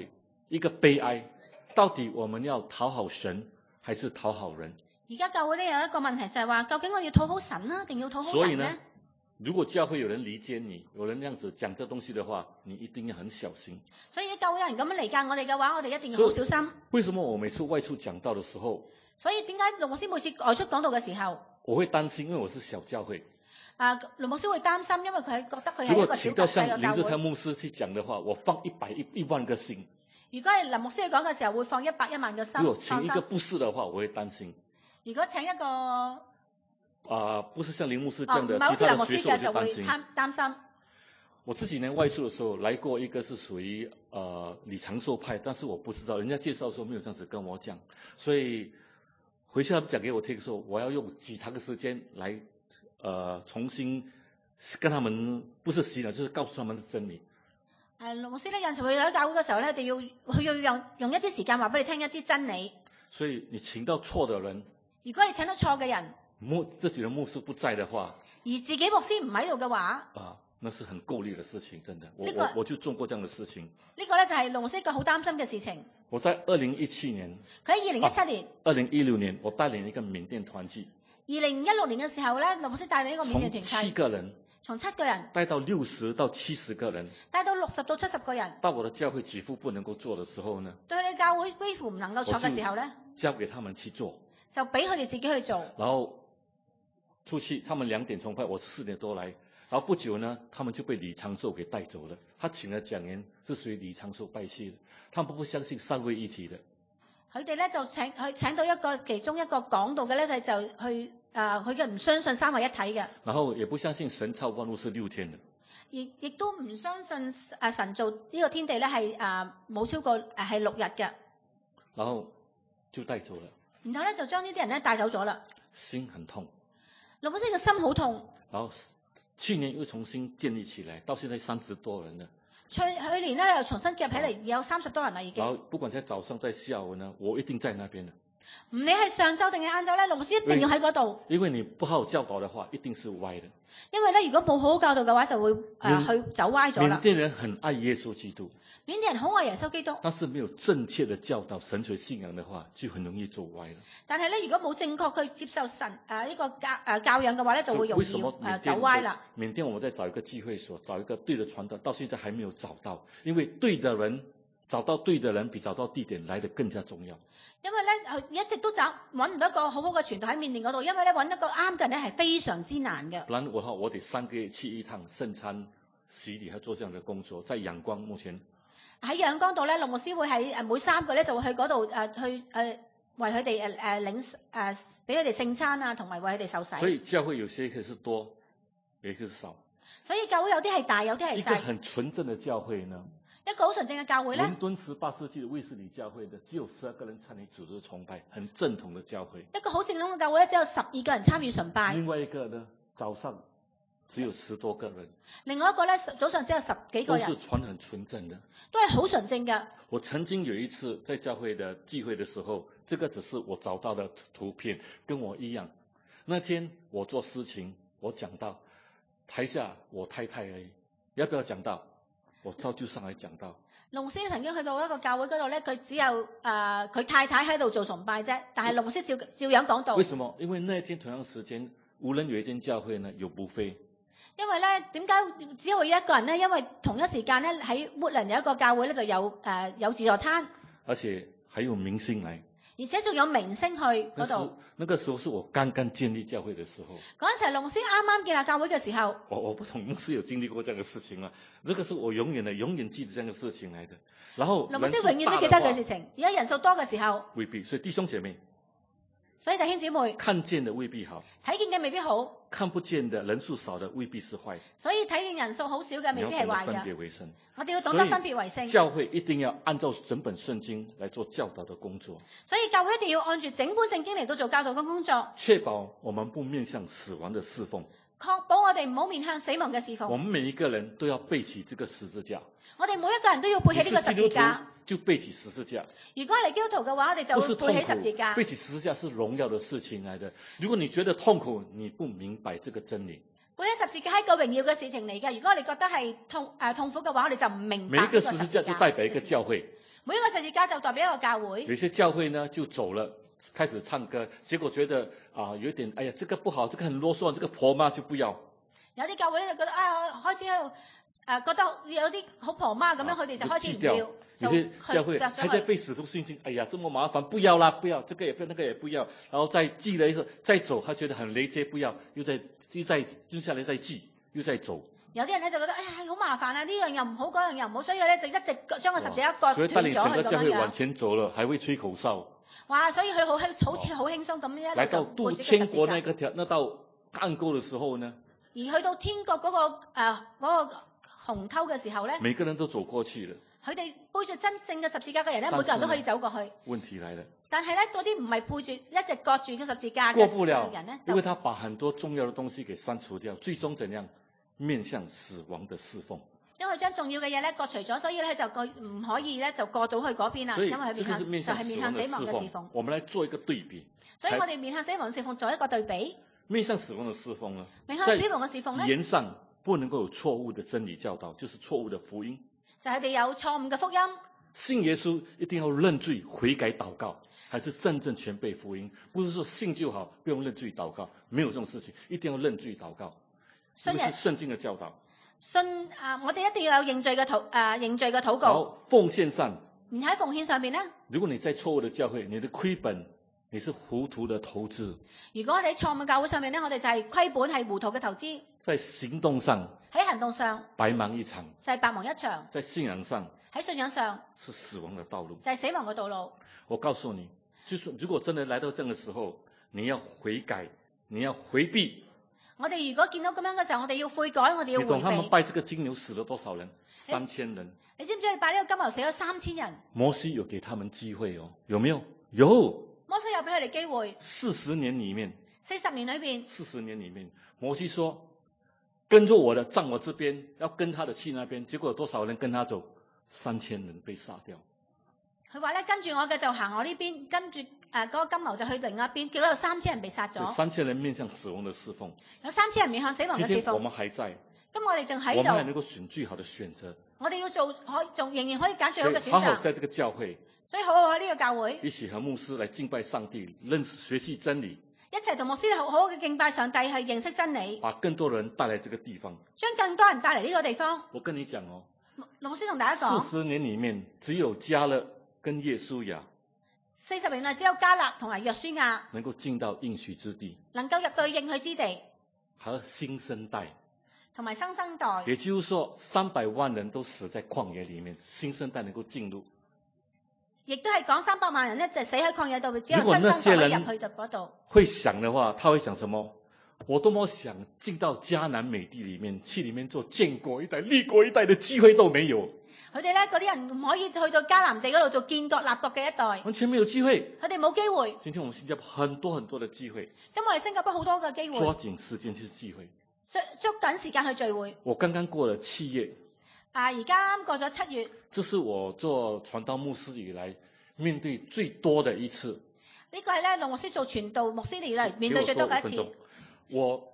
S1: 一个悲哀，到底我们要討好神還是討好人？
S2: 而家教會咧有一個問題就係話，究竟我要討好神啊，定要討好人呢？
S1: 所以呢，如果教會有人離間你，有人這樣子講這東西的話，你一定要很小心。
S2: 所以教會有人咁樣離間我哋嘅話，我哋一定要好小心。
S1: 為什麼我每次外出講道的時候，
S2: 所以點解盧牧師每次外出講道嘅時候，
S1: 我會擔心，因為我是小教會。
S2: 盧牧師會擔心，因為佢覺得佢係
S1: 如果
S2: 一個小教
S1: 請到像
S2: 會嘅教會。
S1: 林志泰牧師去講的話，我放100、1萬個心。
S2: 如果係林牧師去講嘅時候，會放100、1萬個心。
S1: 如果請一個不是的話，我會擔心。
S2: 如果請一個
S1: 不是像林牧師這樣的，
S2: 唔係好似林牧師
S1: 其他的學生我
S2: 嘅就會
S1: 就擔心。
S2: 擔心。
S1: 我自己呢外出的時候來過一個是屬於李長壽派，但是我不知道，人家介紹的時候沒有這樣子跟我講，所以回去他們講給我聽的時候，我要用幾長的時間來重新跟他們不是洗腦，就是告訴他們是真理。
S2: 盧牧師咧有陣時會喺教會嘅時候咧，佢要用一啲時間話俾你聽一啲真理。
S1: 所以你請到錯的人，
S2: 如果你請到錯嘅人，
S1: 自己的牧師不在的話，
S2: 而自己牧師唔喺度嘅話，
S1: 那是很夠力的事情，真的。我就做過這樣的事情。
S2: 呢個咧就係盧牧師一個好擔心嘅事情。
S1: 我在2017年，
S2: 佢喺2017年、
S1: 2016年，我帶領一個緬甸團契。
S2: 2016年嘅時候咧，盧牧師帶領一個緬甸團契，
S1: 從7個人，
S2: 從7個人
S1: 帶到60到70個人，
S2: 帶到60到70個人。
S1: 到我的教會幾乎不能夠做的時候呢，
S2: 對你教會幾乎唔能夠坐嘅時候咧，
S1: 交給他們去做，
S2: 就俾佢哋自己去做。
S1: 然後出去，他們2點崇拜，我4點多來，然後不久呢，他們就被李長壽給帶走了。他請的講員是屬於李長壽派系的，他們不相信三位一體的。
S2: 佢哋咧就請到其中一個講道嘅咧，就去佢嘅唔相信三位一體嘅。
S1: 然後也不相信神造萬物是6天的。
S2: 亦都唔相信神造呢個天地咧係冇超過係6日嘅。
S1: 然後就帶走了。
S2: 然後咧就將呢啲人咧帶走咗啦。
S1: 心很痛。
S2: 盧牧師嘅心好痛。
S1: 然後去年又重新建立起來，到現在30多人了。
S2: 去年咧又重新建立起嚟，有30多人啦已經。
S1: 然後不管在早上在下午呢，我一定在那邊的。
S2: 唔理係上晝定係晏晝咧，盧牧師一定要喺嗰度。
S1: 因為你不好好教導的話，一定是歪的。
S2: 因為咧，如果冇好好教導嘅話，就會去走歪咗啦。
S1: 緬甸人很愛耶穌基督。
S2: 緬甸人好愛耶穌基督。
S1: 但是沒有正確的教導神學信仰的話，就很容易走歪了。
S2: 但係咧，如果冇正確去接受神呢個教養嘅話咧，就會容易走歪啦。
S1: 緬甸我們在找一個聚會所，找一個對的傳道，到現在還沒有找到，因為對的人找到對的人比找到地點來得更加重要。
S2: 因為咧，一直都揾唔到一個好好嘅傳道喺緬甸嗰度，因為咧揾一個啱嘅人咧係非常之難嘅。
S1: 不然我得3個月去一趟聖餐洗禮，去做這樣的工作，在陽光目前。喺
S2: 陽光度咧，盧牧師會喺每3個咧就會去嗰度去為佢哋領俾佢哋聖餐啊，同埋為佢哋受洗。
S1: 所以教會有些可是多，有些是少。
S2: 所以教會有啲係大，有啲係細。
S1: 一個很純正的教會呢？
S2: 一個好純正嘅教會咧，
S1: 倫敦18世紀的衛斯理教會的只有12個人參與組織崇拜，很正統的教會。
S2: 一個好正統嘅教會咧，只有12個人參與崇拜。
S1: 另外一個呢，早上只有10多個人。
S2: 另外一個咧，早上只有10幾個人。
S1: 都是傳很純正的。
S2: 都係好純正嘅。
S1: 我曾經有一次在教會的聚會的時候，這個只是我找到的圖片，跟我一樣。那天我做事情，我講到台下我太太而已，要不要講到？我照就上來講到。龍牧師
S2: 曾經去到一個教會嗰度咧，佢只有佢太太喺度做崇拜啫，但係龍牧師照樣講道。
S1: 為什麼？因為那天同樣時間，無論有一間教會呢有 buffet。
S2: 因為咧，點解只有一個人咧？因為同一時間咧喺 Woodland 有一個教會咧就有自助餐，
S1: 而且還有明星嚟。
S2: 而且仲有明星去嗰度。
S1: 那個時候是我剛剛建立教會的時候。
S2: 嗰陣時係龍牧師啱啱建立教會嘅時候。
S1: 我不同牧師有經歷過這樣的事情啊，這個是我永遠記得這樣的事情來的。然後
S2: 龍牧師永遠都記得嘅事情。而家人數多嘅時候。
S1: 未必，所以弟兄姐妹。
S2: 所以弟兄姊妹。
S1: 看見的未必好。
S2: 睇見嘅未必好。
S1: 看不見的人數少的未必是壞。
S2: 所以睇見人數好少嘅未必係壞嘅。
S1: 分別為聖。
S2: 我哋要懂得分別為聖。
S1: 教會一定要按照整本聖經來做教導的工作。
S2: 所以教會一定要按住整本聖經嚟到做教導嘅工作。
S1: 確保我們不面向死亡的侍奉。
S2: 確保我哋唔好面向死亡嘅侍奉。
S1: 我們每一個人都要背起這個十字架。
S2: 我哋每一個人都要背起呢個十字架。
S1: 就背起十字架。
S2: 如果係基督徒嘅話，我哋就會背起十字架。
S1: 背起十字架是榮耀的事情來的。如果你覺得痛苦，你不明白這個真理。
S2: 背起十字架係一個榮耀嘅事情嚟嘅。如果你覺得係痛苦嘅話，我哋就唔明白。
S1: 每一個十字架就代表一個教會。
S2: 每一個十字架就代表一個教會。
S1: 有些教會呢就走了，開始唱歌，結果覺得有點哎呀，這個不好，這個很囉嗦，這個婆媽就不要。
S2: 有啲教會咧就覺得開始喺度覺得有啲好婆媽咁樣，佢哋就開始唔要。
S1: 有些教會還在背使徒信經，哎呀，這麼麻煩，不要啦，不要，這個也不要，那個也不要，然後再記了一個，再走，他覺得很累贅，不要，又再下來再記，又再走。
S2: 有啲人咧就覺得，哎呀，好麻煩啊！呢樣又唔好，嗰樣又唔好，所以咧就一直將個十字架割斷咗。
S1: 所以帶領整個教會往
S2: 樣。
S1: 前走了，還會吹口哨。
S2: 哇！所以佢好似好輕鬆咁樣。
S1: 來到渡天國那道暗溝的時候呢？
S2: 而去到天國嗰個鴻溝嘅時候咧，
S1: 每個人都走過去了。
S2: 佢哋背住真正嘅十字架嘅人咧，每個人都可以走過去。
S1: 問題來了。
S2: 但係咧，嗰啲唔係背住一直割住個十字架嘅人咧，
S1: 因為他把很多重要的東西給刪除掉，最終怎樣？面向死亡的侍奉。
S2: 因為將重要嘅嘢咧割除咗，所以咧就唔可以咧就過到去嗰邊啦。因為佢面向死亡嘅侍奉。
S1: 我們來做一個對比。
S2: 所以我哋面向死亡嘅侍奉做一個對比。
S1: 面向死亡的侍奉呢？
S2: 面向死亡嘅侍奉咧，
S1: 語言上不能夠有錯誤的真理教導，就是錯誤的福音。
S2: 就係哋有錯誤嘅福音。
S1: 信耶穌一定要認罪悔改禱告，還是真正全備福音？不是說信就好，不用認罪禱告，沒有這種事情，一定要認罪禱告。這是聖經的教導。
S2: 我哋一定要有認罪嘅禱告。
S1: 好，奉獻上。
S2: 而喺奉獻上邊咧，
S1: 如果你在錯誤的教會，你的虧本，你是糊塗的投資。
S2: 如果我哋喺錯誤嘅教會上面咧，我哋就係虧本，係糊塗嘅投資。
S1: 在行動上，
S2: 喺行動上
S1: 白忙一場，
S2: 就係白忙一場。
S1: 在信仰上，
S2: 喺信仰上
S1: 是死亡的道路，
S2: 就係死亡嘅道路。
S1: 我告訴你，就是如果真的來到這樣的時候，你要悔改，你要回避。
S2: 我哋如果見到咁樣嘅時候，我哋要悔改，我哋要回避。
S1: 你懂他們拜這個金牛死了多少人？3000人。
S2: 你知唔知你拜呢個金牛死咗3000人？
S1: 摩西有給他們機會哦，有沒有？有。
S2: 摩西有俾佢哋機會。
S1: 40年裏面。
S2: 40年裏邊。
S1: 40年裏面，摩西說：跟着我的站我這邊，要跟他的去那邊。結果有多少人跟他走？3000人被殺掉。
S2: 佢話咧，跟住我嘅就行我呢邊，跟住嗰個金牛就去另一邊，結果有3000人被殺咗。
S1: 3000人面向死亡的侍奉。
S2: 有3000人面向死亡嘅侍奉。
S1: 今天我們還在。
S2: 咁我哋仲喺度。
S1: 我們還能夠選最好的選擇。
S2: 我哋要做仍然可以揀最好嘅選擇。
S1: 好好在這個教會。
S2: 所以好好喺呢個教會。
S1: 一起和牧師來敬拜上帝，認識學習真理。
S2: 一齊同牧師好好嘅敬拜上帝，去認識真理。
S1: 把更多人帶來這個地方。
S2: 將更多人帶嚟呢個地方。
S1: 我跟你講哦。
S2: 牧師同大家講。
S1: 40年裏面只有迦勒跟約書亞。
S2: 40年內只有迦勒同埋約書亞
S1: 能夠進到應許之地。
S2: 能夠入到應許之地。
S1: 和新生代。
S2: 同埋新生代。
S1: 也就是說300萬人都死在曠野裏面，新生代能夠進入。
S2: 亦都係講300萬人咧，就死喺曠野度，只有新生代入去嗰度。
S1: 會想的話，他會想什麼？我多麼想進到迦南美地裏面，去裏面做建國一代、立國一代的機會都沒有。
S2: 佢哋咧，嗰啲人唔可以去到迦南地嗰度做建國立國嘅一代。
S1: 完全沒有機會。
S2: 佢哋冇機會。
S1: 今天我們新加坡很多很多的機會。
S2: 咁我哋新加坡好多嘅機會。
S1: 抓緊時間去聚會。
S2: 捉緊時間去聚會。
S1: 我剛剛過了7月。
S2: 而家啱過咗7月。
S1: 這是我做傳道牧師以來面對最多的一次。
S2: 呢個係咧，羅牧師做傳道牧師以來面對最多嘅一次。
S1: 我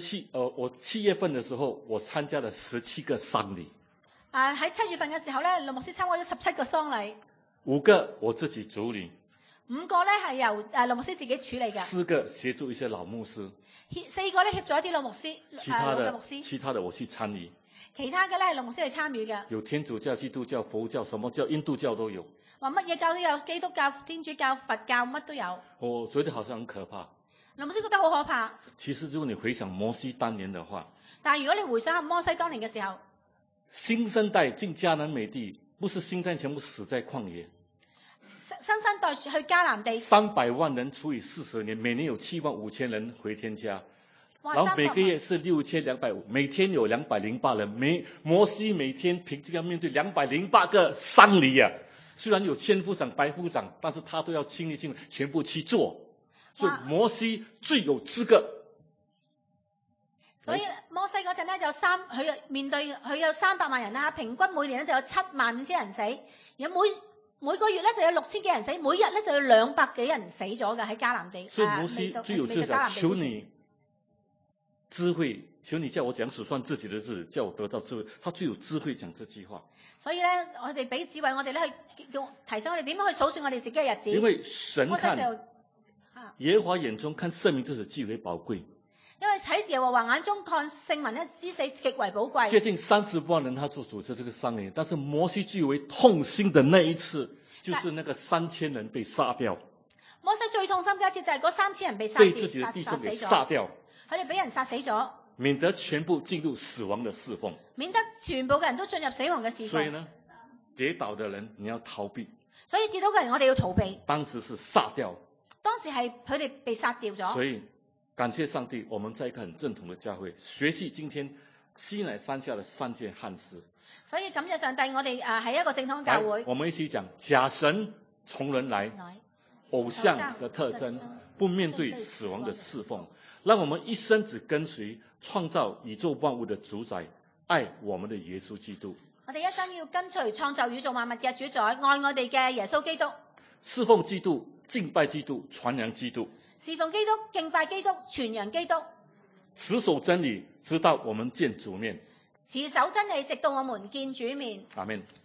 S1: 7月份的時候，我參加了17個喪禮。
S2: 喺7月份嘅時候咧，羅牧師參加咗17個喪禮。5
S1: 個我自己處理。
S2: 5個咧係由羅牧師自己處理嘅。
S1: 4個協助一些老牧師。
S2: 4個咧協助一啲老牧師。
S1: 其他的我去參與。
S2: 其他嘅咧係羅牧師去參與嘅。
S1: 有天主教、基督教、佛教，什麼教、印度教都有。
S2: 話乜嘢教都有，基督教、天主教、佛教乜都有。
S1: 我覺得好像很可怕。
S2: 羅牧師覺得好可怕。
S1: 其實如果你回想摩西當年的話，
S2: 但係如果你回想下摩西當年嘅時候，
S1: 新生代進迦南美地，不是新生代全部死在曠野。
S2: 新生代去迦南地
S1: ，300萬人除以40年，每年有75000人回天家，然後每個月是6250，每天有208人，摩西每天平均要面對208個喪禮啊。雖然有千夫長、百夫長，但是他都要親力親為全部去做，所以摩西最有資格。
S2: 所以摩西嗰陣咧佢面對佢有300萬人啦，平均每年咧就有75000人死，而每個月咧就有6000幾人死，每日咧就有200幾人死咗嘅喺迦南地。
S1: 所以摩西最有資格，求你智慧求你叫我講數算自己的日子，叫我得到智慧。他最有智慧講這句話。
S2: 所以咧，我哋俾智慧，我哋咧去叫提醒我哋點樣去數算我哋自己嘅日子。
S1: 因為神
S2: 摩西就
S1: 看耶和華眼中看聖民之死極為寶貴。
S2: 因為喺耶和華眼中看聖民咧之死極為寶貴。
S1: 接近30萬人他做主持這個喪禮，但是摩西最為痛心的那一次，就是那個3000人被殺掉。
S2: 摩西最痛心嘅一次就係嗰3000人被殺
S1: 被自己的弟兄給殺掉，
S2: 佢哋俾人殺死咗，
S1: 免得全部進入死亡的侍奉，
S2: 免得全部嘅人都進入死亡嘅侍奉。
S1: 所以呢，跌倒的人你要逃避。
S2: 所以跌倒嘅人我哋要逃避。
S1: 當時是殺掉，
S2: 當時係佢哋被殺掉咗。
S1: 所以感謝上帝，我們在一個很正統的教會學習今天西乃山下的3件憾事。
S2: 所以感謝上帝，我哋係一個正統教會。
S1: 我們一起講假神從人來，偶像的特徵，不面對死亡的侍奉，讓我們一生只跟隨創造宇宙萬物的主宰，愛我們的耶穌基督。
S2: 我哋一生要跟隨創造宇宙萬物嘅主宰，愛我哋嘅耶穌基督。
S1: 侍奉基督，敬拜基督，傳揚基督。
S2: 侍奉基督，敬拜基督，傳揚基督。
S1: 持守真理，直到我們見主面。
S2: 持守真理，直到我們見主面。
S1: 阿們。